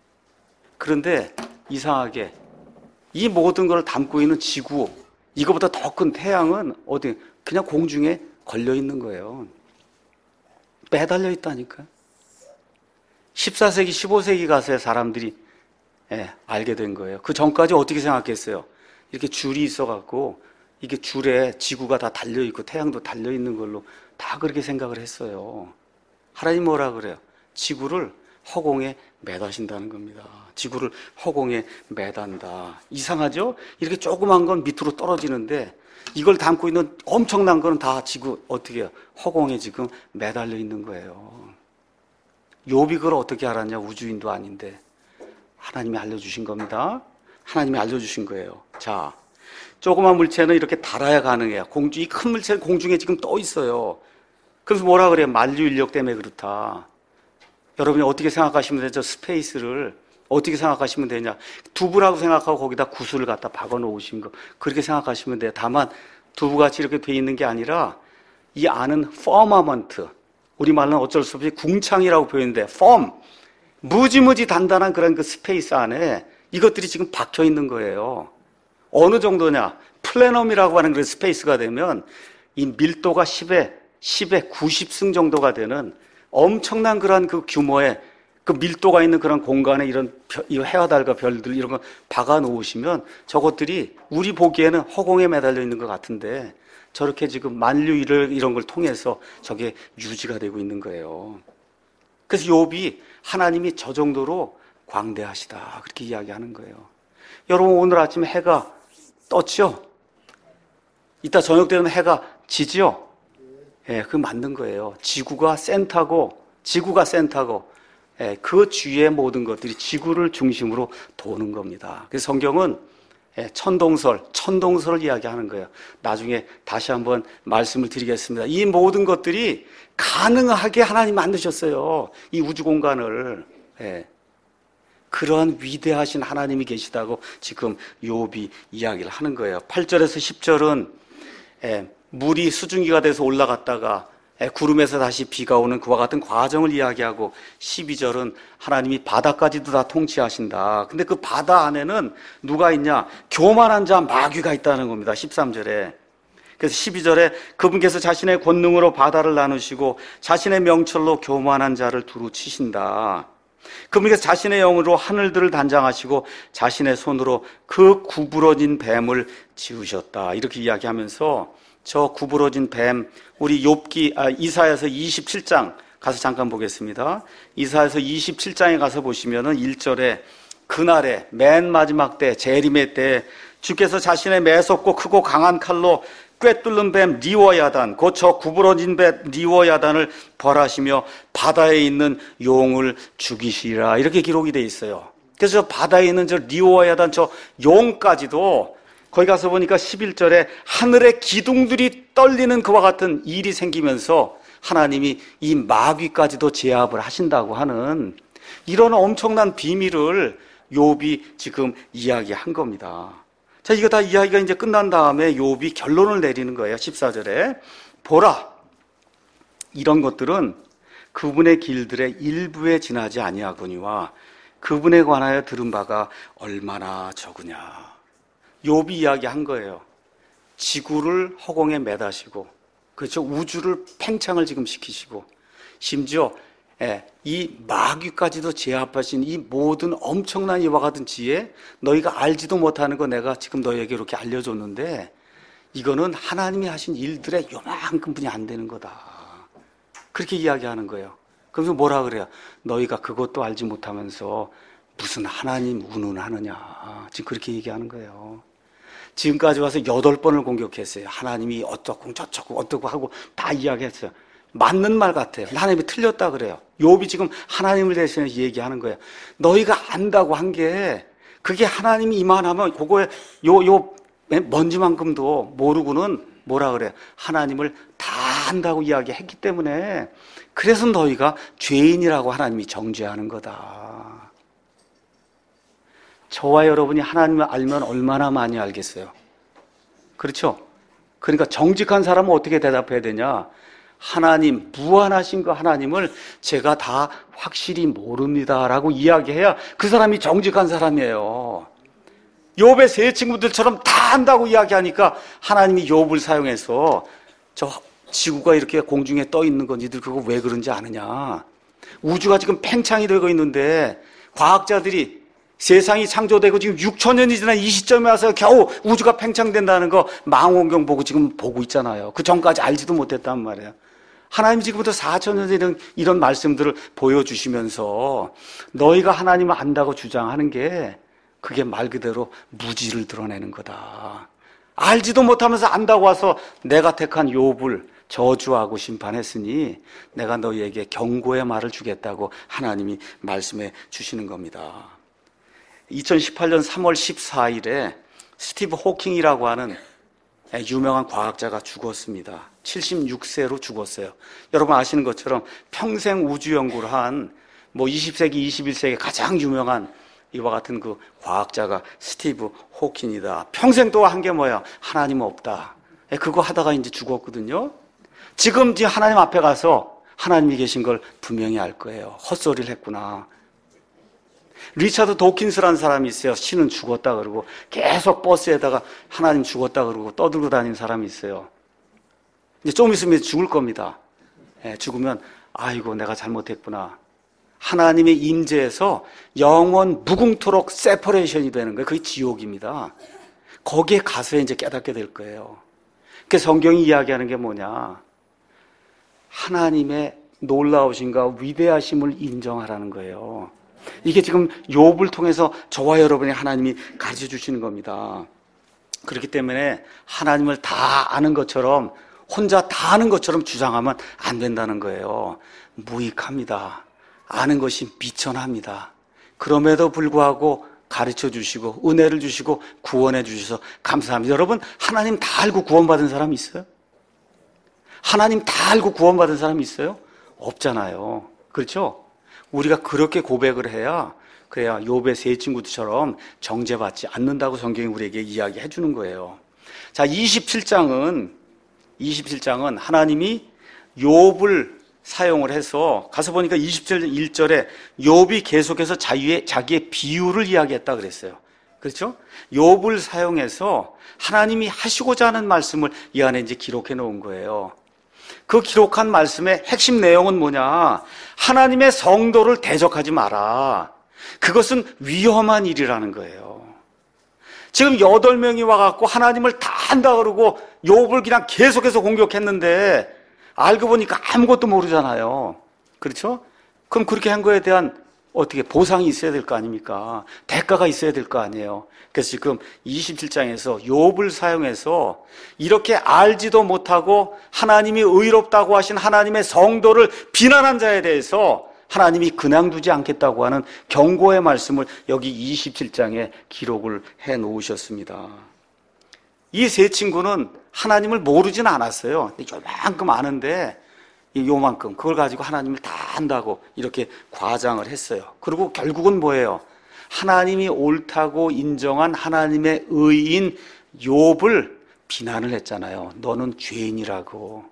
그런데 이상하게 이 모든 걸 담고 있는 지구, 이거보다 더 큰 태양은 어디 그냥 공중에 걸려 있는 거예요. 매달려 있다니까요. 십사 세기, 십오 세기 가서야 사람들이 예, 알게 된 거예요. 그 전까지 어떻게 생각했어요? 이렇게 줄이 있어갖고 이게 줄에 지구가 다 달려있고 태양도 달려있는 걸로 다 그렇게 생각을 했어요. 하나님 뭐라 그래요? 지구를 허공에 매다신다는 겁니다. 지구를 허공에 매단다. 이상하죠? 이렇게 조그만 건 밑으로 떨어지는데 이걸 담고 있는 엄청난 건 다 지구 어떻게 해요? 허공에 지금 매달려 있는 거예요. 욥이 그걸 어떻게 알았냐? 우주인도 아닌데 하나님이 알려주신 겁니다. 하나님이 알려주신 거예요. 자, 조그만 물체는 이렇게 달아야 가능해요. 공주, 이 큰 물체는 공중에 지금 떠 있어요. 그래서 뭐라 그래요? 만류 인력 때문에 그렇다. 여러분이 어떻게 생각하시면 되죠? 스페이스를 어떻게 생각하시면 되냐? 두부라고 생각하고 거기다 구슬을 갖다 박아 놓으신 거, 그렇게 생각하시면 돼요. 다만 두부같이 이렇게 돼 있는 게 아니라 이 안은 퍼머먼트, 우리말로는 어쩔 수 없이 궁창이라고 표현인데 펌, 무지무지 단단한 그런 그 스페이스 안에 이것들이 지금 박혀 있는 거예요. 어느 정도냐? 플래넘이라고 하는 그런 스페이스가 되면 이 밀도가 십에 구십 승 정도가 되는 엄청난 그런 그 규모의 그 밀도가 있는 그런 공간에 이런 해와 달과 별들 이런 거 박아 놓으시면 저것들이 우리 보기에는 허공에 매달려 있는 것 같은데 저렇게 지금 만류를 이런 걸 통해서 저게 유지가 되고 있는 거예요. 그래서 욥이 하나님이 저 정도로 광대하시다 그렇게 이야기하는 거예요. 여러분 오늘 아침에 해가 떴죠? 이따 저녁 되면 해가 지죠? 예, 그게 맞는 거예요. 지구가 센터고 지구가 센터고 예, 그 주위의 모든 것들이 지구를 중심으로 도는 겁니다. 그래서 성경은 예, 천동설, 천동설을 이야기하는 거예요. 나중에 다시 한번 말씀을 드리겠습니다. 이 모든 것들이 가능하게 하나님 만드셨어요. 이 우주 공간을. 예. 그러한 위대하신 하나님이 계시다고 지금 욥이 이야기를 하는 거예요. 팔 절에서 십 절은 예, 물이 수증기가 돼서 올라갔다가 예, 구름에서 다시 비가 오는 그와 같은 과정을 이야기하고 십이 절은 하나님이 바다까지도 다 통치하신다. 근데 그 바다 안에는 누가 있냐? 교만한 자 마귀가 있다는 겁니다. 십삼 절에. 그래서 십이 절에 그분께서 자신의 권능으로 바다를 나누시고 자신의 명철로 교만한 자를 두루 치신다. 그분께서 자신의 영으로 하늘들을 단장하시고 자신의 손으로 그 구부러진 뱀을 지으셨다. 이렇게 이야기하면서 저 구부러진 뱀, 우리 욥기 아, 이사야서 이십칠 장 가서 잠깐 보겠습니다. 이사야서 이십칠 장에 가서 보시면은 일 절에 그날에 맨 마지막 때 재림의 때 주께서 자신의 매섭고 크고 강한 칼로 꿰뚫는 뱀 리워야단, 곧 저 구부러진 뱀 리워야단을 벌하시며 바다에 있는 용을 죽이시리라. 이렇게 기록이 돼 있어요. 그래서 저 바다에 있는 저 리워야단 저 용까지도 거기 가서 보니까 십일 절에 하늘의 기둥들이 떨리는 그와 같은 일이 생기면서 하나님이 이 마귀까지도 제압을 하신다고 하는 이런 엄청난 비밀을 욥이 지금 이야기한 겁니다. 자, 이거 다 이야기가 이제 끝난 다음에 욥이 결론을 내리는 거예요. 십사 절에 보라, 이런 것들은 그분의 길들의 일부에 지나지 아니하거니와 그분에 관하여 들은 바가 얼마나 적으냐. 욥이 이야기한 거예요. 지구를 허공에 매다시고, 그렇죠? 우주를 팽창을 지금 시키시고, 심지어 예, 이 마귀까지도 제압하신 이 모든 엄청난 이와 같은 지혜, 너희가 알지도 못하는 거 내가 지금 너희에게 이렇게 알려줬는데 이거는 하나님이 하신 일들의 요만큼 분이 안 되는 거다. 그렇게 이야기하는 거예요. 그래서 뭐라 그래요? 너희가 그것도 알지 못하면서 무슨 하나님 운운하느냐. 지금 그렇게 얘기하는 거예요. 지금까지 와서 여덟 번을 공격했어요. 하나님이 어쩌고 저쩌고 어쩌고 하고 다 이야기했어요. 맞는 말 같아요. 하나님이 틀렸다 그래요. 욥이 지금 하나님을 대신해서 얘기하는 거예요. 너희가 안다고 한 게 그게 하나님이 이만하면 그거에 요, 요 먼지만큼도 모르고는 뭐라 그래요? 하나님을 다 안다고 이야기했기 때문에 그래서 너희가 죄인이라고 하나님이 정죄하는 거다. 저와 여러분이 하나님을 알면 얼마나 많이 알겠어요? 그렇죠? 그러니까 정직한 사람은 어떻게 대답해야 되냐? 하나님, 무한하신 그 하나님을 제가 다 확실히 모릅니다라고 이야기해야 그 사람이 정직한 사람이에요. 욥의 세 친구들처럼 다 안다고 이야기하니까 하나님이 욥을 사용해서 저 지구가 이렇게 공중에 떠 있는 건 니들 그거 왜 그런지 아느냐. 우주가 지금 팽창이 되고 있는데 과학자들이 세상이 창조되고 지금 육천 년이 지난 이 시점에 와서 겨우 우주가 팽창된다는 거 망원경 보고 지금 보고 있잖아요. 그 전까지 알지도 못했단 말이에요. 하나님이 지금부터 사천 년 이런, 이런 말씀들을 보여주시면서 너희가 하나님을 안다고 주장하는 게 그게 말 그대로 무지를 드러내는 거다. 알지도 못하면서 안다고 와서 내가 택한 욥을 저주하고 심판했으니 내가 너희에게 경고의 말을 주겠다고 하나님이 말씀해 주시는 겁니다. 이천십팔 년 삼월 십사일에 스티브 호킹이라고 하는 유명한 과학자가 죽었습니다. 칠십육 세로 죽었어요. 여러분 아시는 것처럼 평생 우주 연구를 한 뭐 이십 세기, 이십일 세기 가장 유명한 이와 같은 그 과학자가 스티브 호킹이다. 평생 또 한 게 뭐야? 하나님 없다. 그거 하다가 이제 죽었거든요. 지금 이제 하나님 앞에 가서 하나님이 계신 걸 분명히 알 거예요. 헛소리를 했구나. 리차드 도킨스라는 사람이 있어요. 신은 죽었다 그러고 계속 버스에다가 하나님 죽었다 그러고 떠들고 다니는 사람이 있어요. 이제 좀 있으면 죽을 겁니다. 예, 죽으면 아이고 내가 잘못했구나. 하나님의 임재에서 영원 무궁토록 세퍼레이션이 되는 거예요. 그게 지옥입니다. 거기에 가서 이제 깨닫게 될 거예요. 그 성경이 이야기하는 게 뭐냐? 하나님의 놀라우신가 위대하심을 인정하라는 거예요. 이게 지금 욥을 통해서 저와 여러분이 하나님이 가르쳐 주시는 겁니다. 그렇기 때문에 하나님을 다 아는 것처럼 혼자 다 아는 것처럼 주장하면 안 된다는 거예요. 무익합니다. 아는 것이 비천합니다. 그럼에도 불구하고 가르쳐 주시고 은혜를 주시고 구원해 주셔서 감사합니다. 여러분, 하나님 다 알고 구원받은 사람 있어요? 하나님 다 알고 구원받은 사람 있어요? 없잖아요. 그렇죠? 우리가 그렇게 고백을 해야, 그래야 욥의 세 친구들처럼 정죄받지 않는다고 성경이 우리에게 이야기해 주는 거예요. 자, 이십칠 장은 이십칠 장은 하나님이 욥을 사용을 해서, 가서 보니까 이십칠 절에 욥이 계속해서 자유의, 자기의 비유를 이야기했다 그랬어요. 그렇죠? 욥을 사용해서 하나님이 하시고자 하는 말씀을 이 안에 이제 기록해 놓은 거예요. 그 기록한 말씀의 핵심 내용은 뭐냐? 하나님의 성도를 대적하지 마라. 그것은 위험한 일이라는 거예요. 지금 여덟 명이 와갖고 하나님을 다 한다 그러고 욥을 그냥 계속해서 공격했는데 알고 보니까 아무것도 모르잖아요. 그렇죠? 그럼 그렇게 한 거에 대한 어떻게 보상이 있어야 될 거 아닙니까? 대가가 있어야 될 거 아니에요. 그래서 지금 이십칠 장에서 욥을 사용해서 이렇게 알지도 못하고 하나님이 의롭다고 하신 하나님의 성도를 비난한 자에 대해서 하나님이 그냥 두지 않겠다고 하는 경고의 말씀을 여기 이십칠 장에 기록을 해 놓으셨습니다. 이 세 친구는 하나님을 모르진 않았어요. 요만큼 아는데 요만큼 그걸 가지고 하나님을 다 안다고 이렇게 과장을 했어요. 그리고 결국은 뭐예요? 하나님이 옳다고 인정한 하나님의 의인 욥을 비난을 했잖아요. 너는 죄인이라고.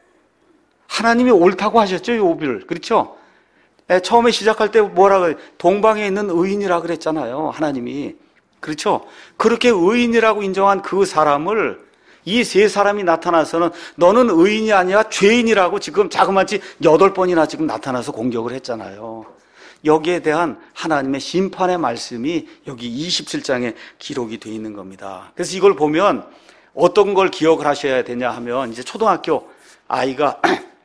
하나님이 옳다고 하셨죠, 욥을. 그렇죠? 네, 처음에 시작할 때 뭐라 그래? 동방에 있는 의인이라 그랬잖아요, 하나님이. 그렇죠? 그렇게 의인이라고 인정한 그 사람을 이 세 사람이 나타나서는 너는 의인이 아니라 죄인이라고 지금 자그마치 여덟 번이나 지금 나타나서 공격을 했잖아요. 여기에 대한 하나님의 심판의 말씀이 여기 이십칠 장에 기록이 되어 있는 겁니다. 그래서 이걸 보면 어떤 걸 기억을 하셔야 되냐 하면, 이제 초등학교 아이가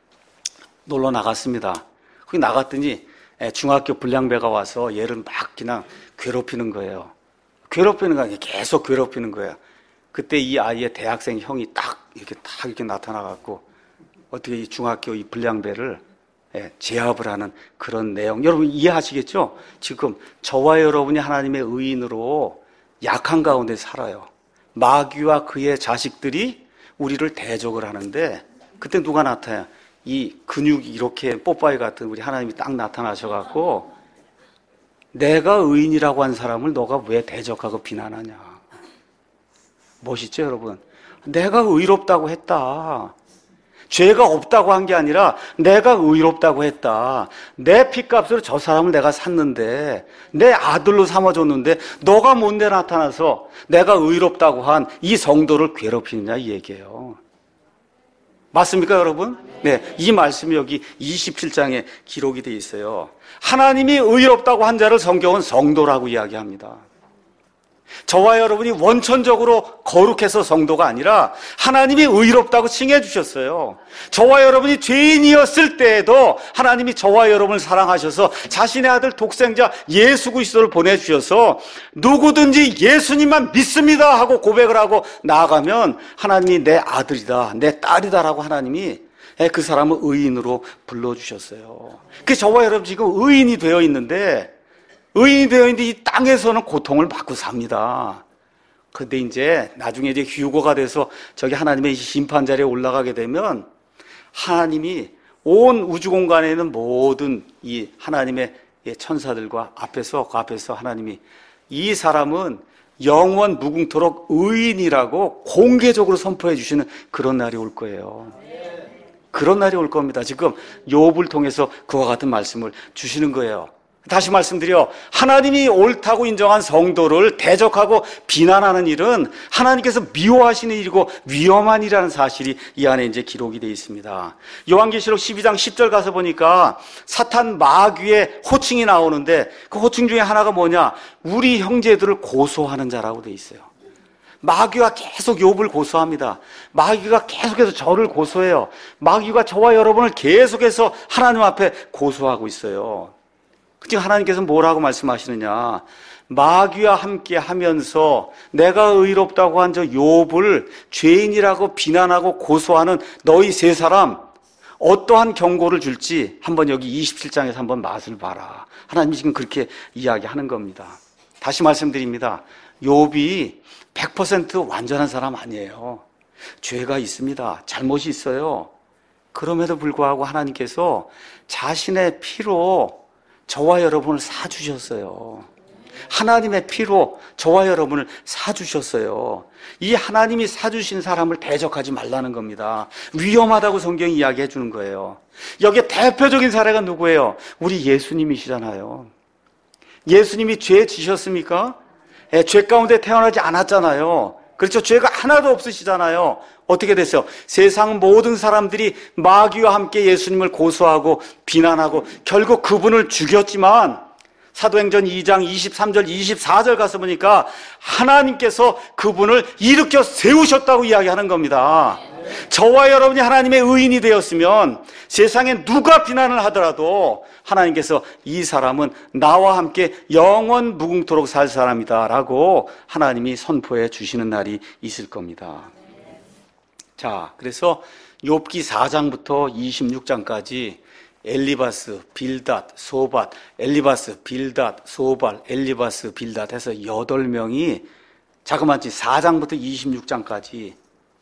놀러 나갔습니다. 거기 나갔더니 중학교 불량배가 와서 얘를 막 그냥 괴롭히는 거예요. 괴롭히는 거 아니에요. 계속 괴롭히는 거예요. 그때 이 아이의 대학생 형이 딱 이렇게 딱 이렇게 나타나갖고 어떻게 이 중학교 이 불량배를 제압을 하는 그런 내용. 여러분 이해하시겠죠? 지금 저와 여러분이 하나님의 의인으로 약한 가운데 살아요. 마귀와 그의 자식들이 우리를 대적을 하는데 그때 누가 나타나요? 이 근육이 이렇게 뽀빠이 같은 우리 하나님이 딱 나타나셔갖고 내가 의인이라고 한 사람을 너가 왜 대적하고 비난하냐. 멋있죠, 여러분? 내가 의롭다고 했다. 죄가 없다고 한 게 아니라 내가 의롭다고 했다. 내 피값으로 저 사람을 내가 샀는데, 내 아들로 삼아줬는데 너가 뭔데 나타나서 내가 의롭다고 한 이 성도를 괴롭히느냐 이 얘기예요. 맞습니까, 여러분? 네, 이 말씀이 여기 이십칠 장에 기록이 되어 있어요. 하나님이 의롭다고 한 자를 성경은 성도라고 이야기합니다. 저와 여러분이 원천적으로 거룩해서 성도가 아니라 하나님이 의롭다고 칭해 주셨어요. 저와 여러분이 죄인이었을 때에도 하나님이 저와 여러분을 사랑하셔서 자신의 아들 독생자 예수 그리스도를 보내주셔서 누구든지 예수님만 믿습니다 하고 고백을 하고 나아가면 하나님이 내 아들이다, 내 딸이다라고 하나님이 그 사람을 의인으로 불러주셨어요. 그 저와 여러분 지금 의인이 되어 있는데 의인이 되어 있는데 이 땅에서는 고통을 받고 삽니다. 그런데 이제 나중에 이제 휴거가 돼서 저기 하나님의 심판 자리에 올라가게 되면 하나님이 온 우주 공간에 있는 모든 이 하나님의 천사들과 앞에서 그 앞에서 하나님이 이 사람은 영원 무궁토록 의인이라고 공개적으로 선포해 주시는 그런 날이 올 거예요. 그런 날이 올 겁니다. 지금 욥을 통해서 그와 같은 말씀을 주시는 거예요. 다시 말씀드려, 하나님이 옳다고 인정한 성도를 대적하고 비난하는 일은 하나님께서 미워하시는 일이고 위험한 일이라는 사실이 이 안에 이제 기록이 되어 있습니다. 요한계시록 십이 장 십 절 가서 보니까 사탄 마귀의 호칭이 나오는데 그 호칭 중에 하나가 뭐냐? 우리 형제들을 고소하는 자라고 되어 있어요. 마귀가 계속 욥을 고소합니다. 마귀가 계속해서 저를 고소해요. 마귀가 저와 여러분을 계속해서 하나님 앞에 고소하고 있어요. 지금 하나님께서 뭐라고 말씀하시느냐? 마귀와 함께 하면서 내가 의롭다고 한 저 욥을 죄인이라고 비난하고 고소하는 너희 세 사람 어떠한 경고를 줄지 한번 여기 이십칠 장에서 한번 맛을 봐라. 하나님이 지금 그렇게 이야기하는 겁니다. 다시 말씀드립니다. 욥이 백 퍼센트 완전한 사람 아니에요. 죄가 있습니다. 잘못이 있어요. 그럼에도 불구하고 하나님께서 자신의 피로 저와 여러분을 사주셨어요. 하나님의 피로 저와 여러분을 사주셨어요. 이 하나님이 사주신 사람을 대적하지 말라는 겁니다. 위험하다고 성경이 이야기해 주는 거예요. 여기에 대표적인 사례가 누구예요? 우리 예수님이시잖아요. 예수님이 죄 지셨습니까? 예, 죄 가운데 태어나지 않았잖아요. 그렇죠. 죄가 하나도 없으시잖아요. 어떻게 됐어요? 세상 모든 사람들이 마귀와 함께 예수님을 고소하고 비난하고 결국 그분을 죽였지만 사도행전 이 장 이십삼 절 이십사 절 가서 보니까 하나님께서 그분을 일으켜 세우셨다고 이야기하는 겁니다. 저와 여러분이 하나님의 의인이 되었으면 세상에 누가 비난을 하더라도 하나님께서 이 사람은 나와 함께 영원 무궁토록 살 사람이다 라고 하나님이 선포해 주시는 날이 있을 겁니다. 자, 그래서 욥기 사 장부터 이십육 장까지 엘리바스, 빌닷, 소밧, 엘리바스, 빌닷, 소밧, 엘리바스, 빌닷 해서 여덟 명이 자그마치 사 장부터 이십육 장까지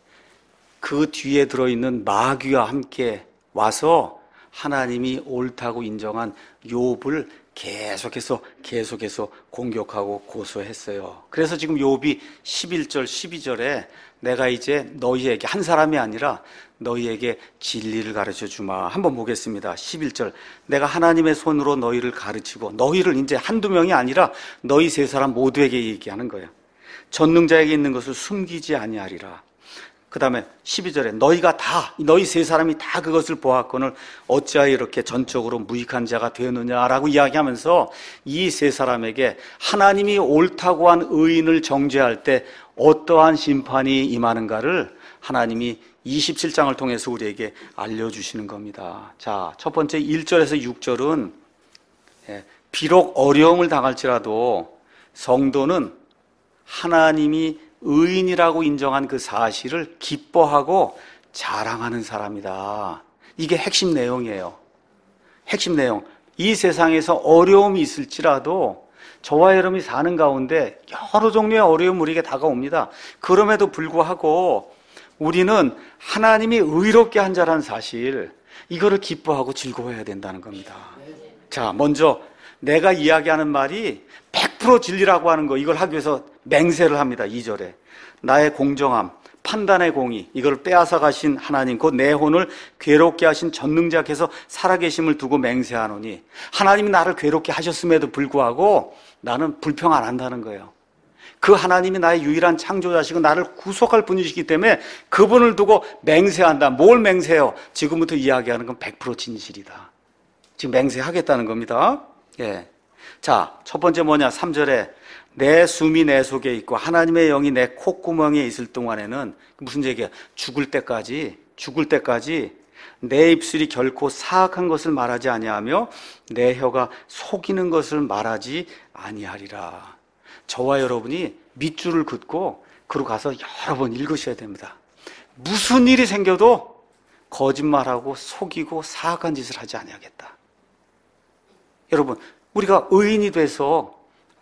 그 뒤에 들어있는 마귀와 함께 와서 하나님이 옳다고 인정한 욥을 계속해서 계속해서 공격하고 고소했어요. 그래서 지금 욥이 십일 절 십이 절에 내가 이제 너희에게 한 사람이 아니라 너희에게 진리를 가르쳐 주마. 한번 보겠습니다. 십일 절 내가 하나님의 손으로 너희를 가르치고 너희를 이제 한두 명이 아니라 너희 세 사람 모두에게 얘기하는 거예요. 전능자에게 있는 것을 숨기지 아니하리라. 그 다음에 십이 절에 너희가 다 너희 세 사람이 다 그것을 보았거늘 어찌하여 이렇게 전적으로 무익한 자가 되느냐라고 이야기하면서 이 세 사람에게 하나님이 옳다고 한 의인을 정죄할 때 어떠한 심판이 임하는가를 하나님이 이십칠 장을 통해서 우리에게 알려주시는 겁니다. 자, 첫 번째 일 절에서 육 절은 비록 어려움을 당할지라도 성도는 하나님이 의인이라고 인정한 그 사실을 기뻐하고 자랑하는 사람이다. 이게 핵심 내용이에요. 핵심 내용. 이 세상에서 어려움이 있을지라도 저와 여러분이 사는 가운데 여러 종류의 어려움이 우리에게 다가옵니다. 그럼에도 불구하고 우리는 하나님이 의롭게 한 자라는 사실, 이거를 기뻐하고 즐거워해야 된다는 겁니다. 자, 먼저 내가 이야기하는 말이 백 퍼센트 진리라고 하는 거, 이걸 하기 위해서 맹세를 합니다. 이 절에 나의 공정함, 판단의 공의, 이걸 빼앗아 가신 하나님, 곧 내 혼을 괴롭게 하신 전능자께서 살아계심을 두고 맹세하노니 하나님이 나를 괴롭게 하셨음에도 불구하고 나는 불평 안 한다는 거예요. 그 하나님이 나의 유일한 창조자시고 나를 구속할 분이시기 때문에 그분을 두고 맹세한다. 뭘 맹세해요? 지금부터 이야기하는 건 백 퍼센트 진실이다. 지금 맹세하겠다는 겁니다. 예. 자, 첫 번째 뭐냐? 삼 절에 내 숨이 내 속에 있고 하나님의 영이 내 콧구멍에 있을 동안에는 무슨 얘기야? 죽을 때까지 죽을 때까지 내 입술이 결코 사악한 것을 말하지 아니하며 내 혀가 속이는 것을 말하지 아니하리라. 저와 여러분이 밑줄을 긋고 그로 가서 여러 번 읽으셔야 됩니다. 무슨 일이 생겨도 거짓말하고 속이고 사악한 짓을 하지 아니하겠다. 여러분, 우리가 의인이 돼서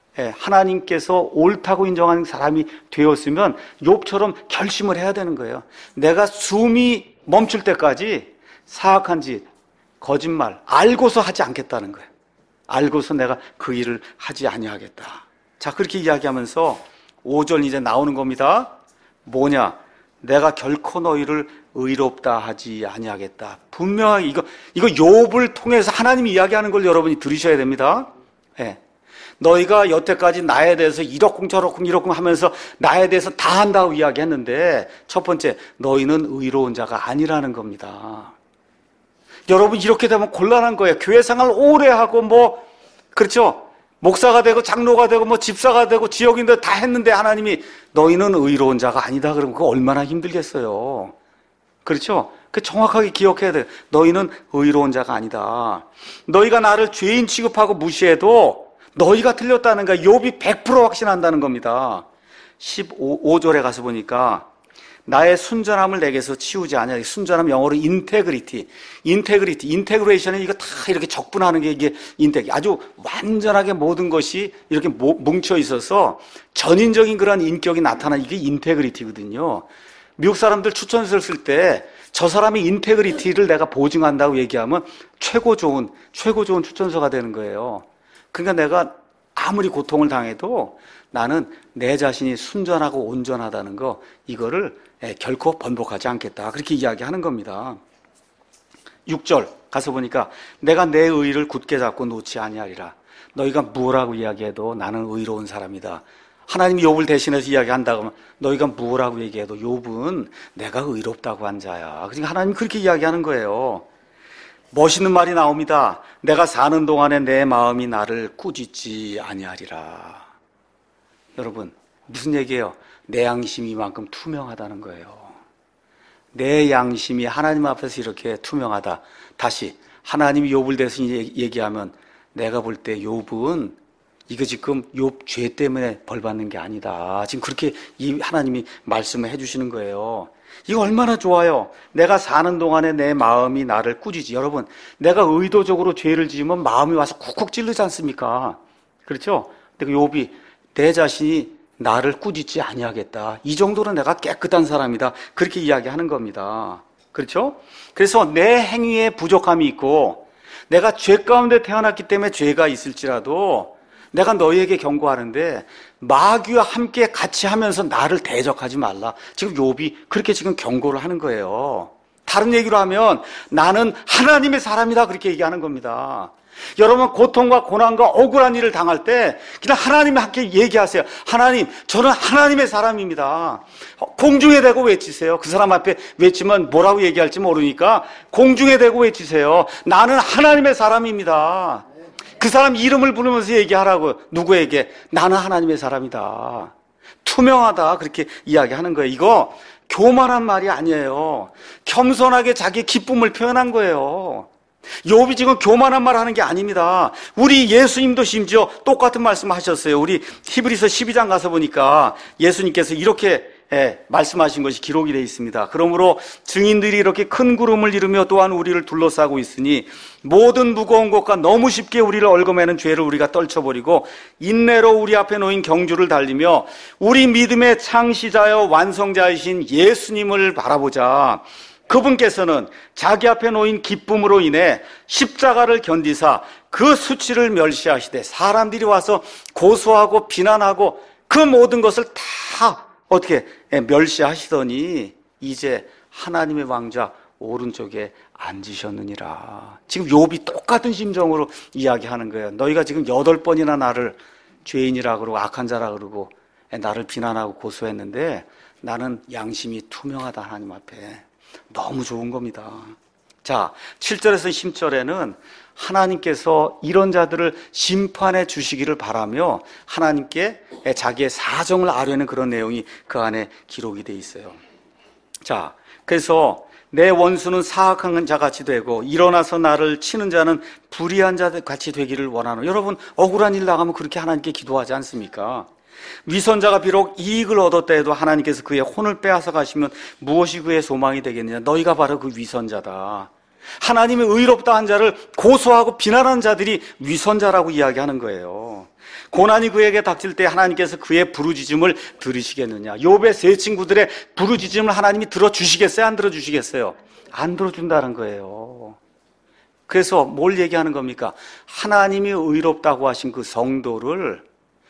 하나님께서 옳다고 인정하는 사람이 되었으면 욥처럼 결심을 해야 되는 거예요. 내가 숨이 멈출 때까지 사악한 짓, 거짓말 알고서 하지 않겠다는 거예요. 알고서 내가 그 일을 하지 아니하겠다. 자, 그렇게 이야기하면서 오 절 이제 나오는 겁니다. 뭐냐? 내가 결코 너희를 의롭다 하지 아니하겠다. 분명하게 이거 이거 욥을 통해서 하나님이 이야기하는 걸 여러분이 들으셔야 됩니다. 예. 너희가 여태까지 나에 대해서 이러쿵 저러쿵 이러쿵 하면서 나에 대해서 다 한다고 이야기했는데, 첫 번째, 너희는 의로운 자가 아니라는 겁니다. 여러분, 이렇게 되면 곤란한 거예요. 교회 생활 오래 하고 뭐 그렇죠? 목사가 되고 장로가 되고 뭐 집사가 되고 지역인들 다 했는데 하나님이 너희는 의로운 자가 아니다 그러면 그거 얼마나 힘들겠어요. 그렇죠? 그 정확하게 기억해야 돼요. 너희는 의로운 자가 아니다. 너희가 나를 죄인 취급하고 무시해도 너희가 틀렸다는 거야. 욥이 백 퍼센트 확신한다는 겁니다. 십오 절에 가서 보니까 나의 순전함을 내게서 치우지 않냐. 순전함 영어로 인테그리티. 인테그리티. 인테그레이션은 이거 다 이렇게 적분하는 게 이게 인테그. 아주 완전하게 모든 것이 이렇게 뭉쳐 있어서 전인적인 그런 인격이 나타나는 이게 인테그리티거든요. 미국 사람들 추천서를 쓸 때 저 사람의 인테그리티를 내가 보증한다고 얘기하면 최고 좋은, 최고 좋은 추천서가 되는 거예요. 그러니까 내가 아무리 고통을 당해도 나는 내 자신이 순전하고 온전하다는 거, 이거를 결코 번복하지 않겠다. 그렇게 이야기하는 겁니다. 육 절 가서 보니까 내가 내 의를 굳게 잡고 놓지 아니하리라. 너희가 뭐라고 이야기해도 나는 의로운 사람이다. 하나님이 욥을 대신해서 이야기한다고 하면 너희가 뭐라고 얘기해도 욥은 내가 의롭다고 한 자야. 그러니까 하나님이 그렇게 이야기하는 거예요. 멋있는 말이 나옵니다. 내가 사는 동안에 내 마음이 나를 꾸짖지 아니하리라. 여러분, 무슨 얘기예요? 내 양심이 이만큼 투명하다는 거예요. 내 양심이 하나님 앞에서 이렇게 투명하다. 다시 하나님이 욥을 대해서 얘기하면 내가 볼 때 욥은 이거 지금 욥 죄 때문에 벌 받는 게 아니다. 지금 그렇게 이 하나님이 말씀을 해주시는 거예요. 이거 얼마나 좋아요. 내가 사는 동안에 내 마음이 나를 꾸짖지. 여러분, 내가 의도적으로 죄를 지으면 마음이 와서 쿡쿡 찔르지 않습니까? 그렇죠? 근데 그 욥이 내 자신이 나를 꾸짖지 아니하겠다. 이 정도로 내가 깨끗한 사람이다. 그렇게 이야기하는 겁니다. 그렇죠? 그래서 내 행위에 부족함이 있고 내가 죄 가운데 태어났기 때문에 죄가 있을지라도 내가 너희에게 경고하는데 마귀와 함께 같이 하면서 나를 대적하지 말라. 지금 욥이 그렇게 지금 경고를 하는 거예요. 다른 얘기로 하면 나는 하나님의 사람이다. 그렇게 얘기하는 겁니다. 여러분, 고통과 고난과 억울한 일을 당할 때 그냥 하나님과 함께 얘기하세요. 하나님, 저는 하나님의 사람입니다. 공중에 대고 외치세요. 그 사람 앞에 외치면 뭐라고 얘기할지 모르니까 공중에 대고 외치세요. 나는 하나님의 사람입니다. 그 사람 이름을 부르면서 얘기하라고. 누구에게? 나는 하나님의 사람이다. 투명하다. 그렇게 이야기하는 거예요. 이거 교만한 말이 아니에요. 겸손하게 자기 기쁨을 표현한 거예요. 욥이 지금 교만한 말 하는 게 아닙니다. 우리 예수님도 심지어 똑같은 말씀 하셨어요. 우리 히브리서 십이 장 가서 보니까 예수님께서 이렇게 예, 말씀하신 것이 기록이 되어 있습니다. 그러므로 증인들이 이렇게 큰 구름을 이루며 또한 우리를 둘러싸고 있으니 모든 무거운 것과 너무 쉽게 우리를 얽어매는 죄를 우리가 떨쳐버리고 인내로 우리 앞에 놓인 경주를 달리며 우리 믿음의 창시자여 완성자이신 예수님을 바라보자. 그분께서는 자기 앞에 놓인 기쁨으로 인해 십자가를 견디사 그 수치를 멸시하시되 사람들이 와서 고소하고 비난하고 그 모든 것을 다 어떻게 멸시하시더니 이제 하나님의 왕좌 오른쪽에 앉으셨느니라. 지금 욥이 똑같은 심정으로 이야기하는 거예요. 너희가 지금 여덟 번이나 나를 죄인이라 그러고 악한 자라 그러고 나를 비난하고 고소했는데 나는 양심이 투명하다. 하나님 앞에. 너무 좋은 겁니다. 자, 칠 절에서 십 절에는 하나님께서 이런 자들을 심판해 주시기를 바라며 하나님께 자기의 사정을 아뢰는 그런 내용이 그 안에 기록이 돼 있어요. 자, 그래서 내 원수는 사악한 자같이 되고 일어나서 나를 치는 자는 불의한 자같이 되기를 원하노. 여러분, 억울한 일 나가면 그렇게 하나님께 기도하지 않습니까? 위선자가 비록 이익을 얻었다 해도 하나님께서 그의 혼을 빼앗아 가시면 무엇이 그의 소망이 되겠느냐. 너희가 바로 그 위선자다. 하나님의 의롭다 한 자를 고소하고 비난하는 자들이 위선자라고 이야기하는 거예요. 고난이 그에게 닥칠 때 하나님께서 그의 부르짖음을 들으시겠느냐. 욥의 세 친구들의 부르짖음을 하나님이 들어주시겠어요? 안 들어주시겠어요? 안 들어준다는 거예요. 그래서 뭘 얘기하는 겁니까? 하나님이 의롭다고 하신 그 성도를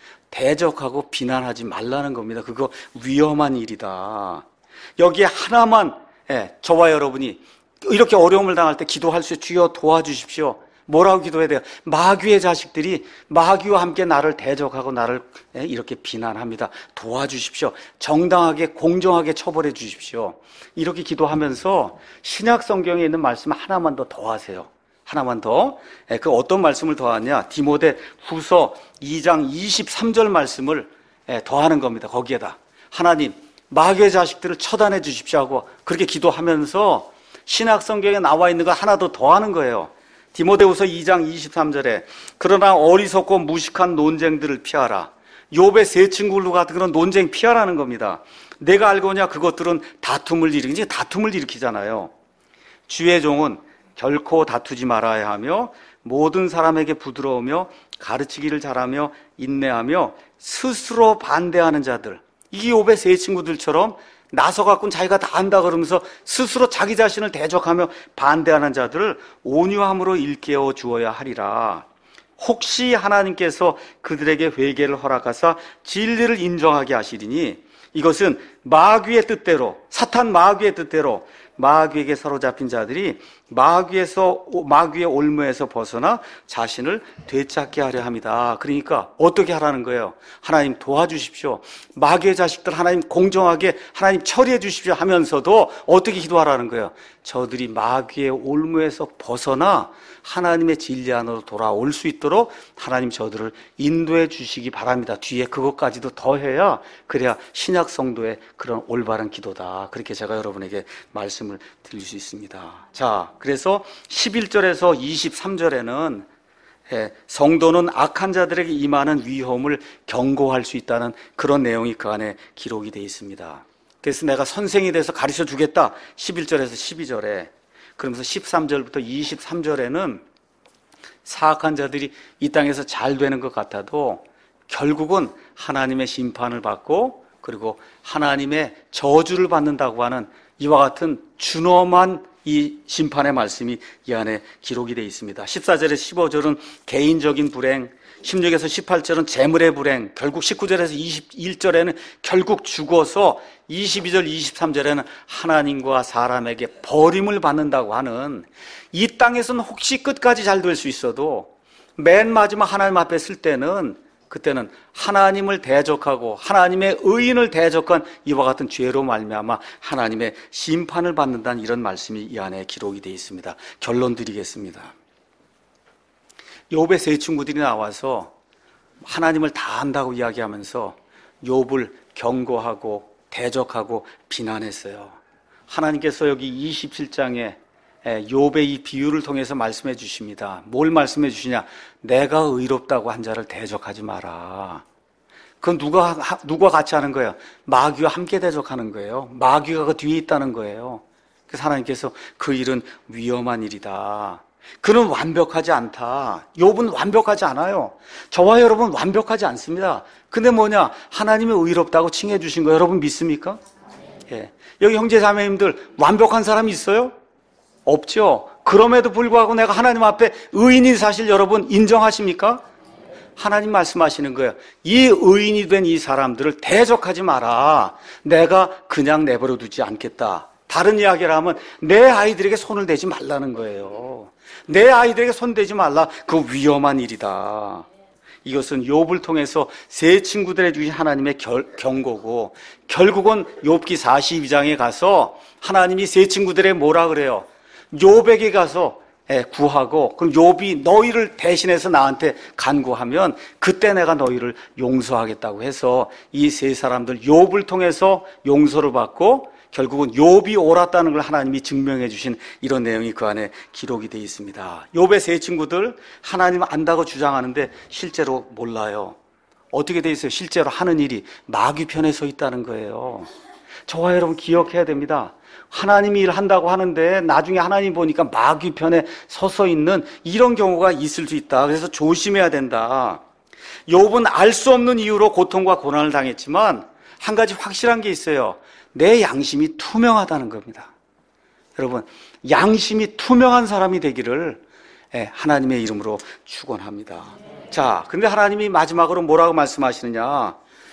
대적하고 비난하지 말라는 겁니다. 그거 위험한 일이다. 여기에 하나만, 예, 저와 여러분이 이렇게 어려움을 당할 때 기도할 수, 주여 도와주십시오. 뭐라고 기도해야 돼요? 마귀의 자식들이 마귀와 함께 나를 대적하고 나를 이렇게 비난합니다. 도와주십시오. 정당하게 공정하게 처벌해 주십시오. 이렇게 기도하면서 신약 성경에 있는 말씀 하나만 더 더하세요. 하나만 더. 그 어떤 말씀을 더하냐? 디모데 후서 이 장 이십삼 절 말씀을 더하는 겁니다. 거기에다 하나님 마귀의 자식들을 처단해 주십시오 하고 그렇게 기도하면서 신약 성경에 나와 있는 거 하나 더 더하는 거예요. 디모데후서 이 장 이십삼 절에 그러나 어리석고 무식한 논쟁들을 피하라. 욥의 세 친구로 같은 그런 논쟁 피하라는 겁니다. 내가 알고냐 그것들은 다툼을 일으키지 다툼을 일으키잖아요. 주의 종은 결코 다투지 말아야 하며 모든 사람에게 부드러우며 가르치기를 잘하며 인내하며 스스로 반대하는 자들, 이 욥의 세 친구들처럼 나서 갖고는 자기가 다 안다 그러면서 스스로 자기 자신을 대적하며 반대하는 자들을 온유함으로 일깨워 주어야 하리라. 혹시 하나님께서 그들에게 회개를 허락하사 진리를 인정하게 하시리니 이것은 마귀의 뜻대로, 사탄 마귀의 뜻대로 마귀에게 사로잡힌 자들이 마귀에서, 마귀의 올무에서 벗어나 자신을 되찾게 하려 합니다. 그러니까 어떻게 하라는 거예요? 하나님 도와주십시오. 마귀의 자식들 하나님 공정하게 하나님 처리해 주십시오 하면서도 어떻게 기도하라는 거예요? 저들이 마귀의 올무에서 벗어나 하나님의 진리 안으로 돌아올 수 있도록 하나님 저들을 인도해 주시기 바랍니다. 뒤에 그것까지도 더해야 그래야 신약 성도의 그런 올바른 기도다. 그렇게 제가 여러분에게 말씀을 드릴 수 있습니다. 자, 그래서 십일 절에서 이십삼 절에는 성도는 악한 자들에게 임하는 위험을 경고할 수 있다는 그런 내용이 그 안에 기록이 되어 있습니다. 그래서 내가 선생이 돼서 가르쳐 주겠다. 십일 절에서 십이 절에. 그러면서 십삼 절부터 이십삼 절에는 사악한 자들이 이 땅에서 잘 되는 것 같아도 결국은 하나님의 심판을 받고 그리고 하나님의 저주를 받는다고 하는 이와 같은 준엄한 이 심판의 말씀이 이 안에 기록이 되어 있습니다. 십사 절에서 십오 절은 개인적인 불행, 십육에서 십팔 절은 재물의 불행, 결국 십구 절에서 이십일 절에는 결국 죽어서 이십이 절, 이십삼 절에는 하나님과 사람에게 버림을 받는다고 하는 이 땅에서는 혹시 끝까지 잘 될 수 있어도 맨 마지막 하나님 앞에 쓸 때는 그때는 하나님을 대적하고 하나님의 의인을 대적한 이와 같은 죄로 말미암아 하나님의 심판을 받는다는 이런 말씀이 이 안에 기록이 되어 있습니다. 결론 드리겠습니다. 욥의 세 친구들이 나와서 하나님을 다 안다고 이야기하면서 욥을 경고하고 대적하고 비난했어요. 하나님께서 여기 이십칠 장에 욥의 이 비유를 통해서 말씀해 주십니다. 뭘 말씀해 주시냐? 내가 의롭다고 한 자를 대적하지 마라. 그건 누가, 누가 같이 하는 거예요? 마귀와 함께 대적하는 거예요. 마귀가 그 뒤에 있다는 거예요. 그래서 하나님께서 그 일은 위험한 일이다. 그는 완벽하지 않다. 욥은 완벽하지 않아요. 저와 여러분 완벽하지 않습니다. 근데 뭐냐? 하나님이 의롭다고 칭해 주신 거 여러분 믿습니까? 예. 여기 형제 자매님들 완벽한 사람이 있어요? 없죠. 그럼에도 불구하고 내가 하나님 앞에 의인인 사실 여러분 인정하십니까? 하나님 말씀하시는 거예요. 이 의인이 된 이 사람들을 대적하지 마라. 내가 그냥 내버려 두지 않겠다. 다른 이야기를 하면 내 아이들에게 손을 대지 말라는 거예요. 내 아이들에게 손 대지 말라. 그 위험한 일이다. 이것은 욥을 통해서 세 친구들에 주신 하나님의 결, 경고고 결국은 욥기 사십이 장에 가서 하나님이 세 친구들의 뭐라 그래요? 욥에게 가서 구하고 그럼 욥이 너희를 대신해서 나한테 간구하면 그때 내가 너희를 용서하겠다고 해서 이 세 사람들 욥을 통해서 용서를 받고 결국은 욥이 옳았다는 걸 하나님이 증명해 주신 이런 내용이 그 안에 기록이 되어 있습니다. 욥의 세 친구들 하나님 안다고 주장하는데 실제로 몰라요. 어떻게 되어 있어요? 실제로 하는 일이 마귀 편에 서 있다는 거예요. 저와 여러분 기억해야 됩니다. 하나님이 일한다고 하는데 나중에 하나님 보니까 마귀 편에 서서 있는 이런 경우가 있을 수 있다. 그래서 조심해야 된다. 욥은 알 수 없는 이유로 고통과 고난을 당했지만 한 가지 확실한 게 있어요. 내 양심이 투명하다는 겁니다. 여러분, 양심이 투명한 사람이 되기를 하나님의 이름으로 축원합니다. 자, 근데 하나님이 마지막으로 뭐라고 말씀하시느냐?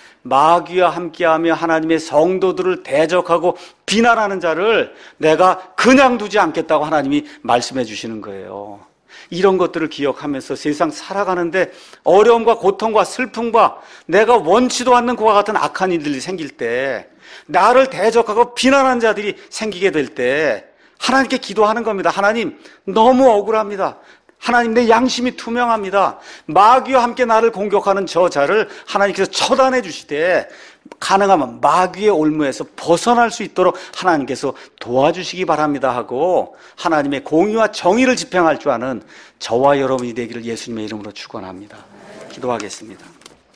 마귀와 함께하며 하나님의 성도들을 대적하고 비난하는 자를 내가 그냥 두지 않겠다고 하나님이 말씀해 주시는 거예요. 이런 것들을 기억하면서 세상 살아가는데 어려움과 고통과 슬픔과 내가 원치도 않는 그와 같은 악한 일들이 생길 때, 나를 대적하고 비난하는 자들이 생기게 될 때 하나님께 기도하는 겁니다. 하나님, 너무 억울합니다. 하나님, 내 양심이 투명합니다. 마귀와 함께 나를 공격하는 저 자를 하나님께서 처단해 주시되 가능하면 마귀의 올무에서 벗어날 수 있도록 하나님께서 도와주시기 바랍니다 하고 하나님의 공의와 정의를 집행할 줄 아는 저와 여러분이 되기를 예수님의 이름으로 축원합니다. 기도하겠습니다.